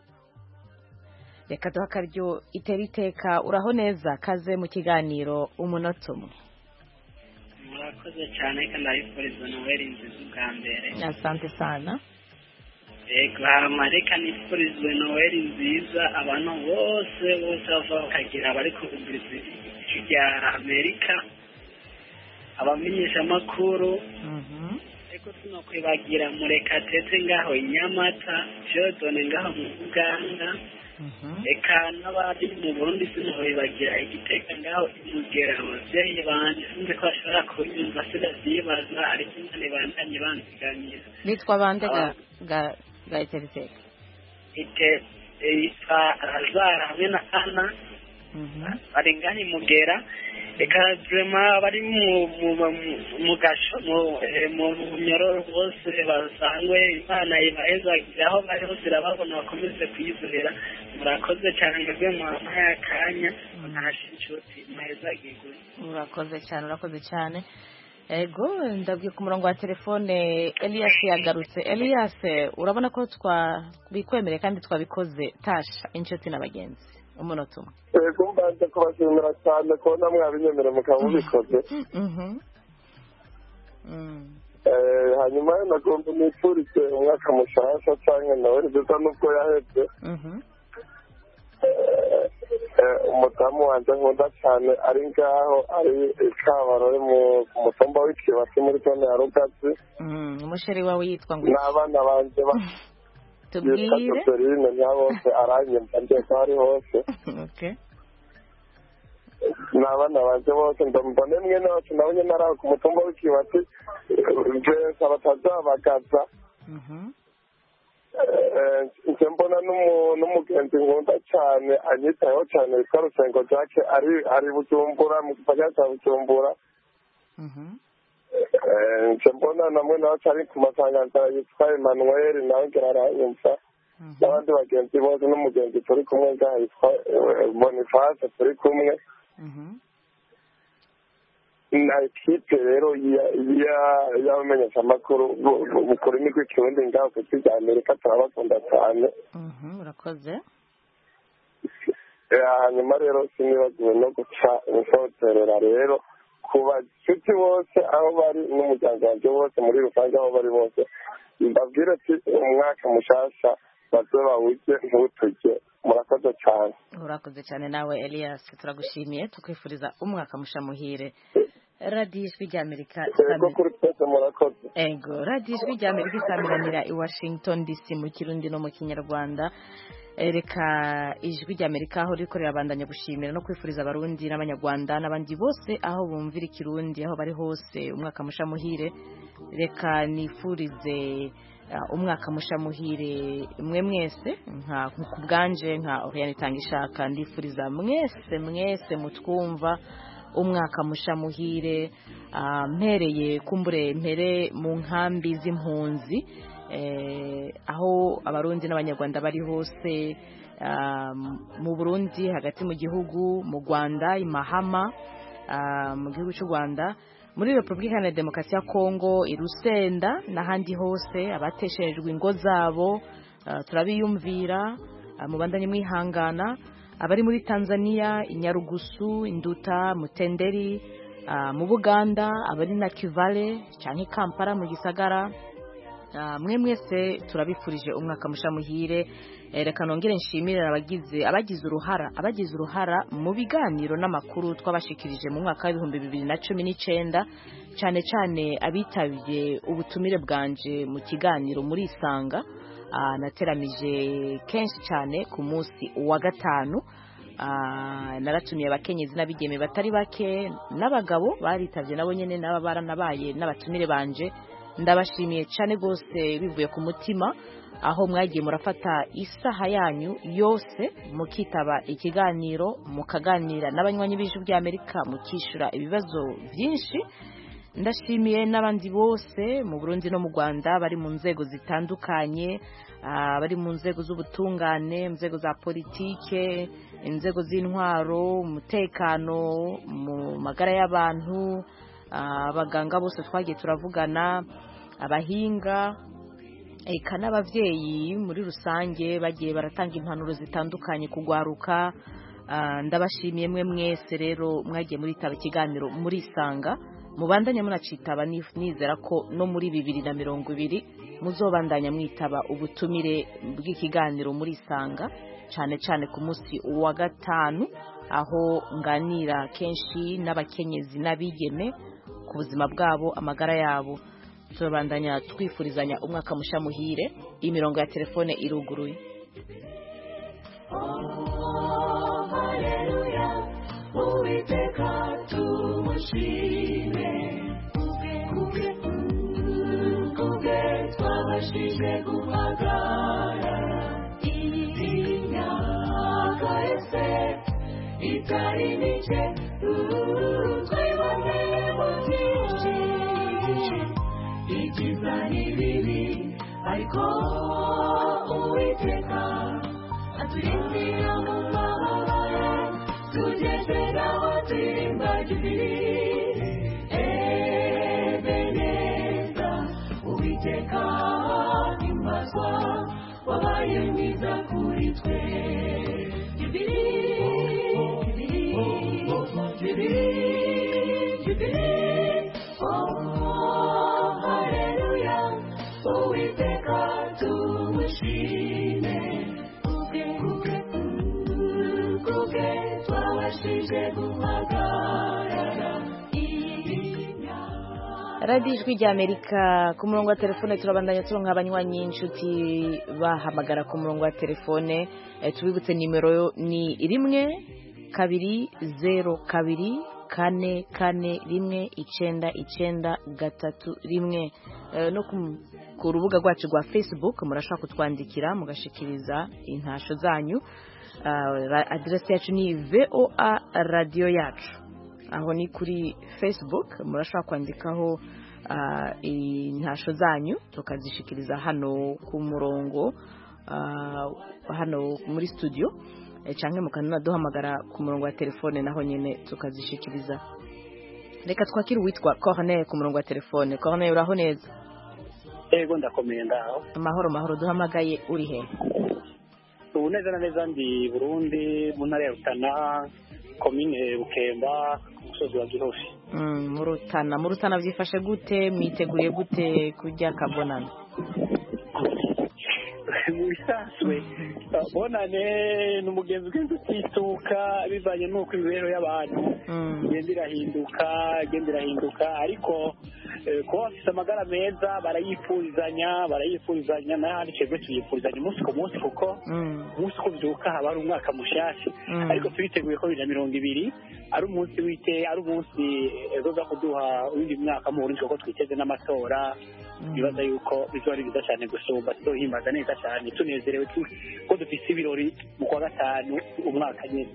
reka duhe akaryo itera iteka uraho neza kaze mu kiganiro umunota umwe murakoze cyane kandi ndabifuriza Noel nziza bwa mbere asante sana ego amareka nifuriza Noel nziza abantu bose bose bava bakagira bari kubumviriza rya Amerika abamenyesha makuru mhm eko tunokwibagira mureka tete ngaho inyamata Jordan ngaho mu Uganda eka n'abandi mu Burundi sinobibagira igiteka ngaho imugera abavyeyi banje sinzi ko ashobora kunyumva sidavyibaza ariko nyane bandanye banziganira nitwa bande ga ga ga iteriteka ite yitwa Razara hamwe na Ana bari ngaho imugera eka drema bari mu mu gasho mu nyororo bose basangwe Imana ibahezagira aho bari hose rababona bakomeze kwizera murakoze cyane ngeze mu mpaya kanya ntashinchuti mahezagirwe urakoze cyane urakoze cyane ego ndabwiye ku murongo wa telefone Elias yagarutse Elias urabona ko twa bikwemereye kandi twabikoze tasha inshuti n'abagenzi umunota umwe ego mbanze kubashimira cyane ko namwe abinyemerera mukaba mubikoze eh hanyuma nagomba nifurize umwaka mushasha cyane nawe nziza nubwo yahetse umutamu wanje nkunda cyane ari ngaho ari ikabarore mu mutumba w'ikibasi muri zone ya Rugazi umusheri wawe yitwa ngo n'abana banje ba tubwire Serine nyabose aranyemba ndetse ari hose okay n'abana banje bose ndambone mwe nacu nawe nyine ari ku mutumba w'ikibasi je batazabagaza nje mbona n'umugenzi nkunda cyane anyitayeho cyane witwa Rusengo Jacques ari ari Bujumbura mu gisagara cya Bujumbura nje mbona namwe nawe ari ku masanganzira yitwa Emmanuel nawe ngeraranyumva n'abandi bagenzi bose n'umugenzi turi kumwe ngaha yitwa Boniface turi kumwe na ekipe rero y'abamenyesha amakuru bukora imigwi ikirundi ngaho ku isi rya Amerika turabakunda cyane urakoze hanyuma rero sinibagiwe no guca insoterera rero ku bashuti bose aho bari n'umuryango wanjye wose muri rusange aho bari bose mbabwire ati umwaka mushasha baze bawujye ntuturye murakoze cyane urakoze cyane nawe Elias turagushimiye tukwifuriza umwaka mushamuhire Radio Ijwi ry'Amerika ego kuri twese murakoze ego Radio Ijwi ry'Amerika isamiranira i Washington D C mu Kirundi no mu Kinyarwanda reka Ijwi ry'Amerika aho riko rirabandanya gushimira no kwifuriza abarundi n'abanyarwanda n'abandi bose aho bumvira ikirundi aho bari hose umwaka mushamuhire reka nifurize umwaka mushamuhire mwe mwese nka kubganje nka Oriane Tangishaka ndifuriza mwese mwese mutwumva umwaka mushamuhire mpereye kumbure mpere mu nkambi z'impunzi aho abarundi n'abanyarwanda bari hose mu Burundi hagati mu gihugu mu Rwanda imahama mu gihugu cy'u Rwanda muri Republika ya Demokarasi ya Kongo i Rusenda n'ahandi hose abateshejwe ingo zabo turabiyumvira mu bandanye mwihangana abari muri Tanzania inyarugusu induta mutenderi mu Buganda abari na Kivale canke Kampala mu gisagara mwe mwese turabifurije umwaka mushamuhire reka nongere nshimire abagize abagize uruhara abagize uruhara mu biganiro n'amakuru twabashikirije mu mwaka w'ibihumbi bibiri na cumi n'icenda cyane cyane abitabye ubutumire bwanje mu kiganiro muri Isanga nateramije kenshi cyane ku munsi wa gatanu naratumiye abakenyezi n'abigeme batari bake n'abagabo baritavye nabo nyene n'aba baranabaye n'abatumire banje ndabashimiye cyane gose bivuye ku mutima aho mwagiye murafata isaha yanyu yose mukitaba ikiganiro mukaganira n'abanywanyi b'Ijwi ry'Amerika mukishura ibibazo byinshi ndashimiye n'abandi bose mu Burundi no mu Rwanda bari mu nzego zitandukanye, bari mu nzego z'ubutungane, inzego za politike, inzego z'intwaro, umutekano, mu magara y'abantu, abaganga bose twagiye turavugana, abahinga, eka n'abavyeyi muri rusange bagiye baratanga impanuro zitandukanye kugwaruka. Ndabashimiye mwe mwese rero mwagiye muri taba ikiganiro muri Sanga, mubandanya munacitaba, nizera ko no muri bibiri na mirongo ibiri muzobandanya mwitaba ubutumire bw'ikiganiro muri Sanga, cyane cyane ku munsi wa gatanu, aho nganira kenshi n'abakenyezi n'abigeme ku buzima bwabo, amagara yabo. Tuzobandanya twifurizanya umwaka musha muhire. Imirongo ya telefone iruguruye. Uwiteka tumushime, kuge kuge twabashije guhagarara imyaka yose itari mike, twibone mu byinshi ibyiza n'ibibi, ariko Uwiteka aturindira mu mababa, tugeze naho turimbagire. Ebeneza Uwiteka himbazwa, wabaye mwiza kuri twe. Jubili, jubili, jubili, jubili, oh haleluya. Uwiteka tumushime, kuge kuge kuge twabashije guhagarara. Radio Ijwi ry'Amerika, ku murongo wa telefone turabandanya turonka abanywanyi inshuti bahamagara ku murongo wa telefone. E, tubibutse nimero ni rimwe kabiri zero kabiri kane kane rimwe icenda icenda gatatu rimwe. E, no ku rubuga rwacu rwa Facebook murashaka kutwandikira mugashikiriza intasho zanyu. Uh, adresi yacu ni V O A radio yacu, aho ni kuri Facebook murashaka kwandikaho uh, intasho zanyu tukazishikiriza hano ku murongo, uh, hano muri studio, e, canke mukanana duhamagara ku murongo wa telefone naho nyene tukazishikiriza. Reka twakira uwitwa Corneille ku murongo wa telefone. Corneille, uraho neza? Ego ndakomeye ndaho. Amahoro mahoro, duhamagaye uri he? Ubu neza na neza ndi Burundi, mu ntara ya Rutana, komine Bukemba, umusozi wa Gihofi. Mm, mu Rutana. Mu Rutana vyifashe gute? Mwiteguye gute kurya kabonana? Mwisaswe bonane n'umugenzi ugenda utituka bivanye n'uko imibereho y'abantu igenda irahinduka igenda irahinduka, ariko kuba bafite amagara meza barayifurizanya barayifurizanya n'ahandi twebwe tuyifurizanya umunsi ku munsi, kuko umunsi uko byuka haba ari umwaka mushasha. Ariko turiteguye ko bibiri na mirongo ibiri ari umunsi wite ari umunsi ezoza kuduha uwindi mwaka mu Burundi, kuko twiteze n'amatora. Bibaza yuko bizoba ari byiza cyane gusumba, tuzohimbaza neza cyane tunezerewe ko dufise ibirori mu kwa gatanu umwaka nyine.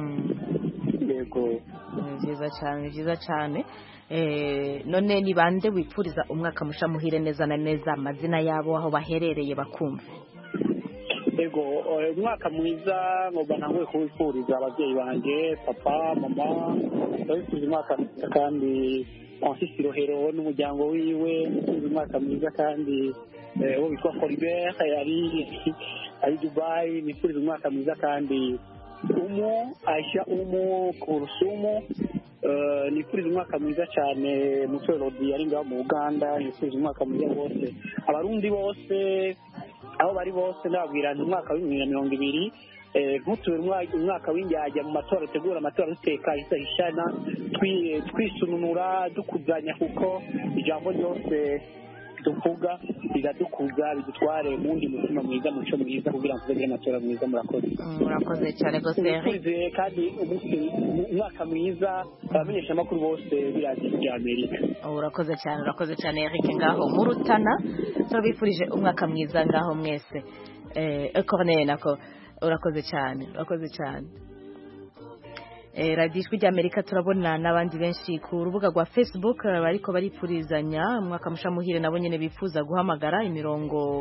Yego, byiza cyane byiza cyane. Eh, none ni bande wipfuriza umwaka musha muhire neza na neza, amazina yabo aho baherereye bakumva? Yego, umwaka mwiza ngoba ntanguye kuwifuriza ababyeyi banje, papa mama, ndabifuriza umwaka kandi Francis Rohero n'umuryango wiwe, ndabifuriza umwaka mwiza kandi uwo bitwa Colbert ari ari Dubai, nifuriza umwaka mwiza kandi umu Aisha umu Kurusumu. Uh, nifuriza umwaka mwiza cyane Mutwe Rodi ari ngaho mu Uganda. Nifuriza umwaka mwiza bose abarundi bose aho bari bose, ndababwira umwaka wa bibiri na mirongo ibiri nk'utubera umwaka w'injyajya mu matora, utegura amatora duteka isahishana, twisununura dukuzanya, kuko ijambo ryose duvuga bizadukuza bidutware mu wundi mutima mwiza, muco mwiza, kugira ngo tuzagire amatora mwiza. Murakoze. Murakoze cyane gose. Kandi umwaka mwiza abamenyesha amakuru bose birazi bya Amerika. Urakoze cyane, urakoze cyane Eric ngaho mu Rutana. Turabifurije umwaka mwiza ngaho mwese. Eh, Corneille nako urakoze cyane, urakoze cyane. radiyo ijwi ry'Amerika turabona n'abandi benshi ku rubuga rwa Facebook bariko baripfurizanya umwaka musha muhire nabo nyene bifuza guhamagara imirongo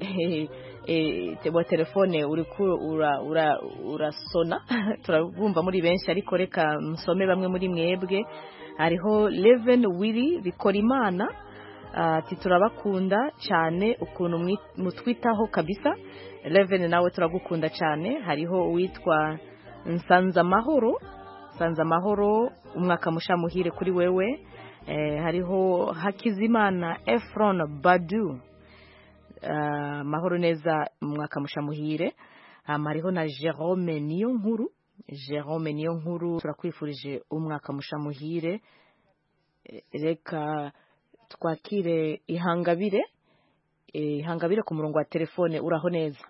wa telefone uri ura ura urasona turabumva muri benshi ariko reka nsome bamwe muri mwebwe hariho Leven Willy Bikorimana ati turabakunda cyane ukuntu mutwitaho kabisa. Leven nawe turagukunda cyane. Hariho uwitwa Nsanza Mahoro Nsanza Mahoro umwaka musha muhire kuri wewe. Eh, hariho Hakizimana Efron Badu Uh, mahoro neza umwaka musha muhire. Hariho na Jerome Niyo Nkuru Jerome Niyo Nkuru turakwifurije umwaka musha muhire. Reka twakire Ihangabire Ihangabire ku murongo wa telefone. Uraho neza?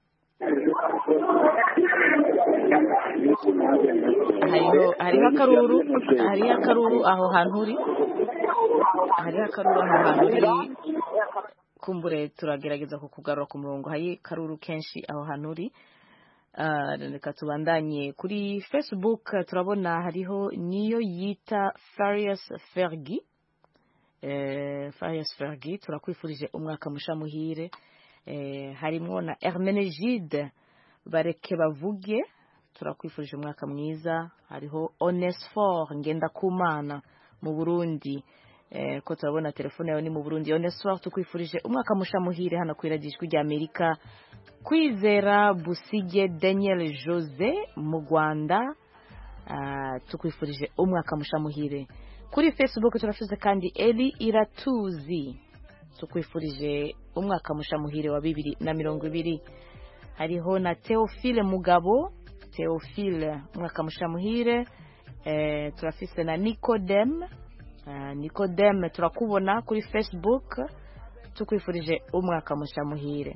hariho hariho akaruru hariho akaruru aho hantu uri hariho akaruru aho hantu uri kumbure turagerageza kukugarura ku murongo. Hari karuru kenshi aho hantu uri. Reka tubandanye kuri Facebook turabona hariho niyo yita Farious Fergie eh Farious Fergie turakwifurije umwaka musha muhire. Eh harimo na Hermenegide bareke bavuge turakwifurije umwaka mwiza. Hariho Onesphore ngenda kumana mu Burundi eh ko turabona telefone yawe ni mu Burundi. Onesphore tukwifurije umwaka musha muhire hano kwiragijwe rya Amerika. Kwizera Busige Daniel Jose mu Rwanda uh, tukwifurije umwaka musha muhire. Kuri Facebook turafite kandi Eli Iratuzi tukwifurije umwaka musha muhire wa bibiri na mirongo ibiri. Hariho na Theophile Mugabo Theophile umwaka musha muhire. Eh turafite na Nicodem uh, Nicodem turakubona kuri Facebook tukwifurije umwaka musha muhire.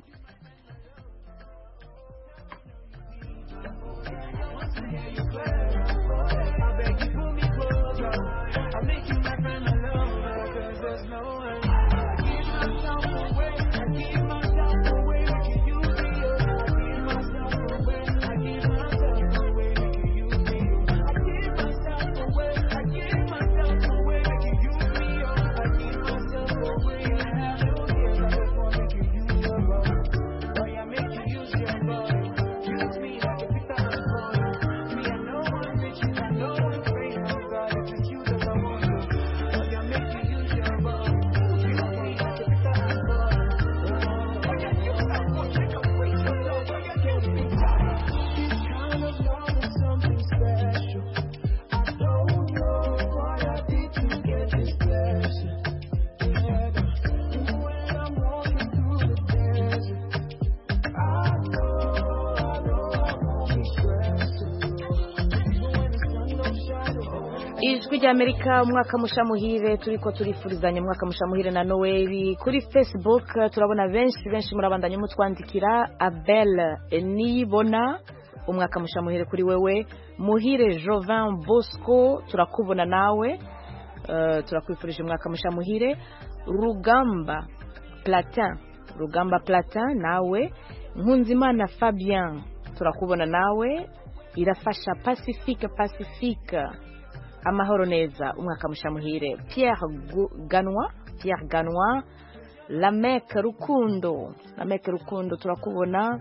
Ijwi rya Amerika umwaka musha muhire turiko turifurizanya umwaka musha muhire na Noel. Kuri Facebook turabona benshi benshi murabandanya mutwandikira. Abel Niyibona umwaka musha muhire kuri wewe. Muhire Jovin Bosco turakubona nawe uh, turakwifurije umwaka musha muhire. Rugamba Platin Rugamba Platin nawe. Nkunzimana Fabien turakubona nawe. Irafasha Pacifique Pacifique amahoro neza umwaka musha muhire. Pierre Ganwa Pierre Ganwa Lamek Rukundo Lamek Rukundo turakubona.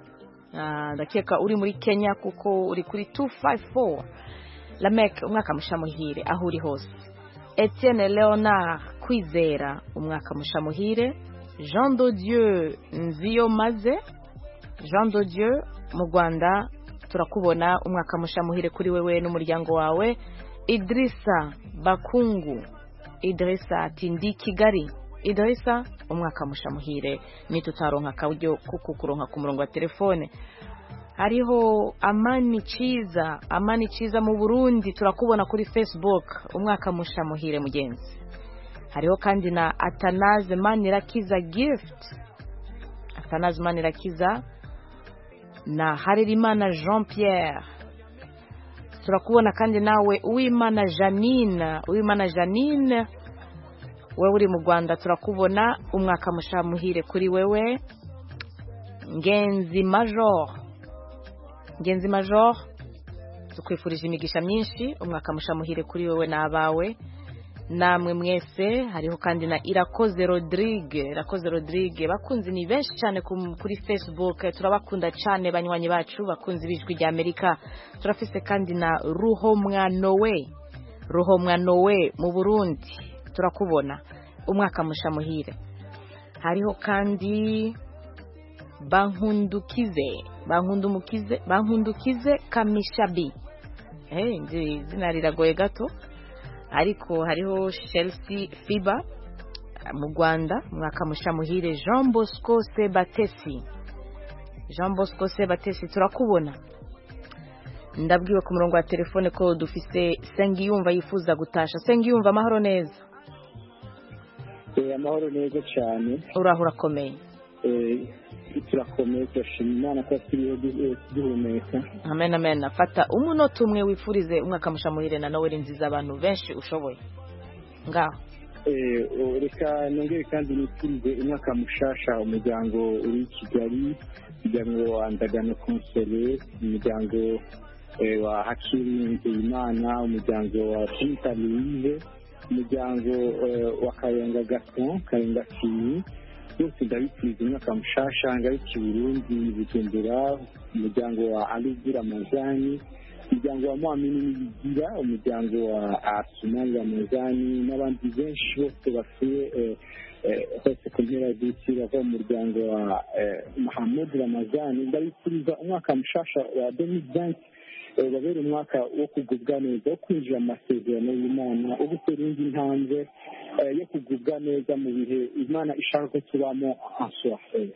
Ndakeka uri muri Kenya kuko uri kuri two five four. Lamek umwaka musha muhire aho uri hose. Etienne Leonard Kwizera umwaka musha muhire. Jean de Dieu Nziyo Maze Jean de Dieu mu Rwanda turakubona umwaka musha muhire kuri wewe n'umuryango wawe. Idrissa Bakungu Idrissa Tindi Kigali. Idrissa umwaka musha muhire nitutaronka kawyo kukukuronka ku murongo wa telefone. Hariho Amani Ciza Amani Ciza mu Burundi turakubona kuri Facebook umwaka musha muhire mugenzi. Hariho kandi na Atanaze Manirakiza Gift Atanaze Manirakiza na Harerimana Jean Pierre turakubona kandi nawe. Uwimana Janine Uwimana Janine wewe uri mu Rwanda turakubona umwaka musha muhire kuri wewe. Ngenzi Major Ngenzi Major tukwifurije imigisha myinshi umwaka mushamuhire kuri wewe n'abawe namwe mwese. Hariho kandi na Irakoze Rodrigue Irakoze Rodrigue bakunzi ni benshi cyane kuri Facebook, turabakunda cyane banywanyi bacu bakunzi bijwi rya Amerika. Turafise kandi na Ruhomwa Nowe Ruhomwa Nowe mu Burundi, turakubona umwaka mushamuhire. Hariho kandi Bankundukize Bankundumukize Bankundukize Kamishabi, eh nzi zina riragoye gato, ariko hariho Chelsea Fiba mu Rwanda mwaka mushamuhire. Jean Bosco Sebatesi Jean Bosco Sebatesi turakubona. Ndabwiwe ku murongo wa telefone ko dufise Sengiyumva yifuza gutasha. Sengiyumva amahoro neza? Eh amahoro neza cyane. Urahura komeye? Eh turakomeye turashima Imana ko turiho duhumeka. Amen amen. Fata umunota umwe wifurize umwaka mushamuhire na Noel nziza abantu benshi ushoboye ngaho. Eh reka nongere kandi nifurize umwaka mushasha umuryango uri Kigali, umuryango wa Ndagano Konsole, umuryango wa Hakiri Imana, umuryango wa Santa Louise, umuryango wa Kayenga Gaston Kayenga Fini. Bose ndabifuriza umwaka mushasha ngaruki Burundi Bujumbura, umuryango wa Aligira Mazani, umuryango wa Muamini Bigira, umuryango wa Asumani Ramazani n'abandi benshi bose basuye hose ku mpera z'isi bava mu muryango wa Muhammad Ramazani. Ndabifuriza umwaka mushasha wa deux mille vingt babera umwaka wo kugubwa neza, wo kwinjira mu masezerano y'Imana, wo gutera indi ntambwe yo kugubwa neza mu bihe Imana ishaka ko tubamo answafe.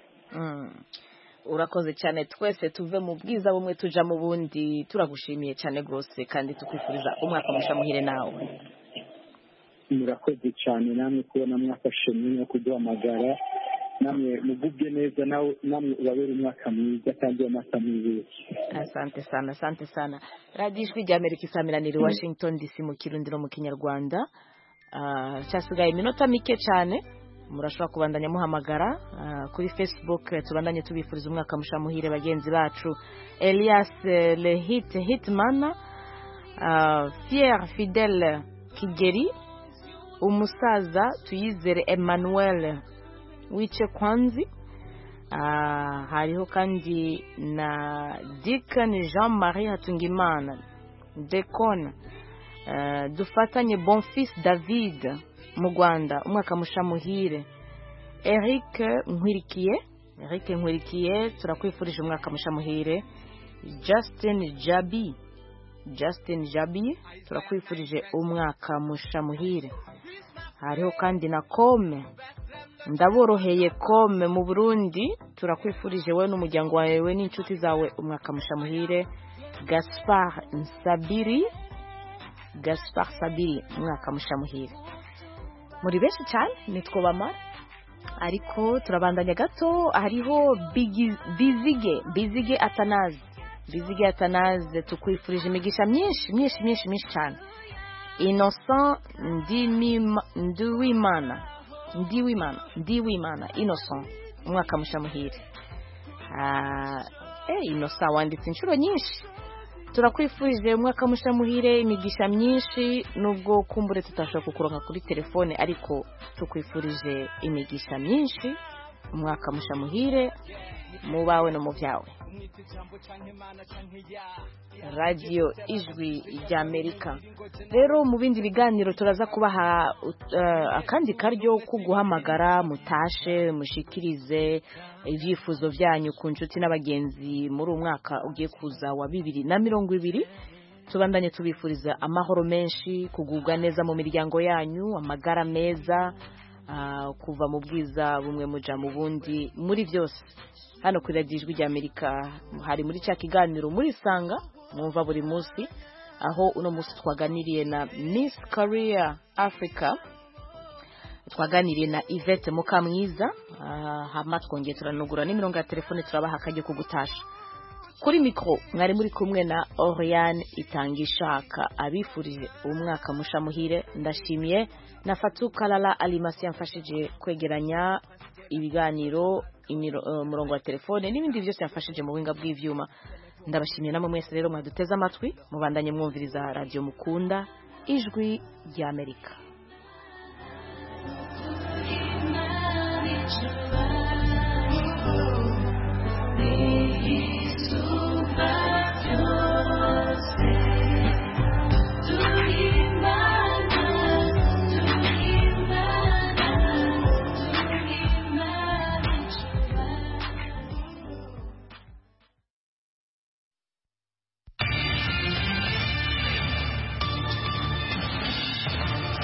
Urakoze cyane, twese tuve mu bwiza bumwe tuja mu bundi. Turagushimiye cyane rwose kandi tukwifuriza umwaka mushamuhire nawe. Murakoze cyane namwe kubona mwafashe mwanya kuduhamagara, namwe mugubwe neza, nawe namwe ubabera umwaka mwiza kandi w'amata mwiza. Asante sana, asante sana. Radio Ijwi rya Amerika isamiraniye Washington D C mu Kirundi no mu Kinyarwanda. Ah, cyasigaye iminota mike cyane, murashobora kubandanya muhamagara uh, kuri Facebook. Tubandanye tubifuriza umwaka mushamuhire bagenzi bacu Elias uh, le hit hitman, uh, Pierre Fidel Kigeri, umusaza Tuyizere Emmanuel Wiche Kwanzi, uh, hariho kandi na Deacon Jean-Marie Hatungimana Deacon, uh, dufatanye Bonfils David mu Rwanda umwaka mushamuhire. Eric Nkwirikiye Eric Nkwirikiye turakwifurije umwaka mushamuhire. Justin Jabi Justin Jabi turakwifurije umwaka mushamuhire. Hariho kandi na Kome Ndaboroheye Kome mu Burundi, turakwifurije we n'umuryango wawe n'inshuti zawe umwaka mushamuhire. Gaspard Sabiri Gaspard Sabiri umwaka mushamuhire. Muri benshi cyane nitwo bama, ariko turabandanya gato. Hariho Bizige Bizige Atanaze Bizige Atanaze tukwifurije imigisha myinshi myinshi myinshi myinshi cyane. Innocent Ndiwimana Ndiwimana Ndiwimana Innocent umwaka mushamuhire. Ah eh Innocent wanditse inshuro nyinshi, turakwifurije umwaka mushamuhire, imigisha myinshi. Nubwo kumbure tutashaka kukuronka kuri telefone, ariko tukwifurije imigisha myinshi, umwaka mushamuhire mu bawe no mu byawe. Radio Ijwi rya Amerika. Rero mu bindi biganiro turaza kubaha uh, akandi karyo ko guhamagara mutashe mushikirize ibyifuzo byanyu ku nshuti n'abagenzi muri umwaka ugiye kuza wa bibiri na mirongo ibiri. Tubandanye tubifuriza amahoro menshi, kugubwa neza mu miryango yanyu, amagara meza, uh, kuva mu bwiza bumwe muja mu bundi muri byose. Hano kuri Radio Ijwi rya Amerika hari muri cya kiganiro muri sanga mwumva buri munsi, aho uno munsi twaganiriye na Miss Career Africa, twaganiriye na Yvette Mukamwiza. uh, hama twongeye turanugura n'imirongo ya telefone turabaha akajya kugutasha. Kuri mikro mwari muri kumwe na Oriane Itangishaka, abifurije umwaka mushamuhire. Ndashimiye na Fatou Kalala Alimasi yamfashije kwegeranya ibiganiro, umurongo wa telefone n'ibindi byose yamfashije mu winga bw'ivyuma. ndabashimiye namwe mwese rero mwaduteze amatwi mubandanye mwumviriza radio mukunda ijwi ry'Amerika.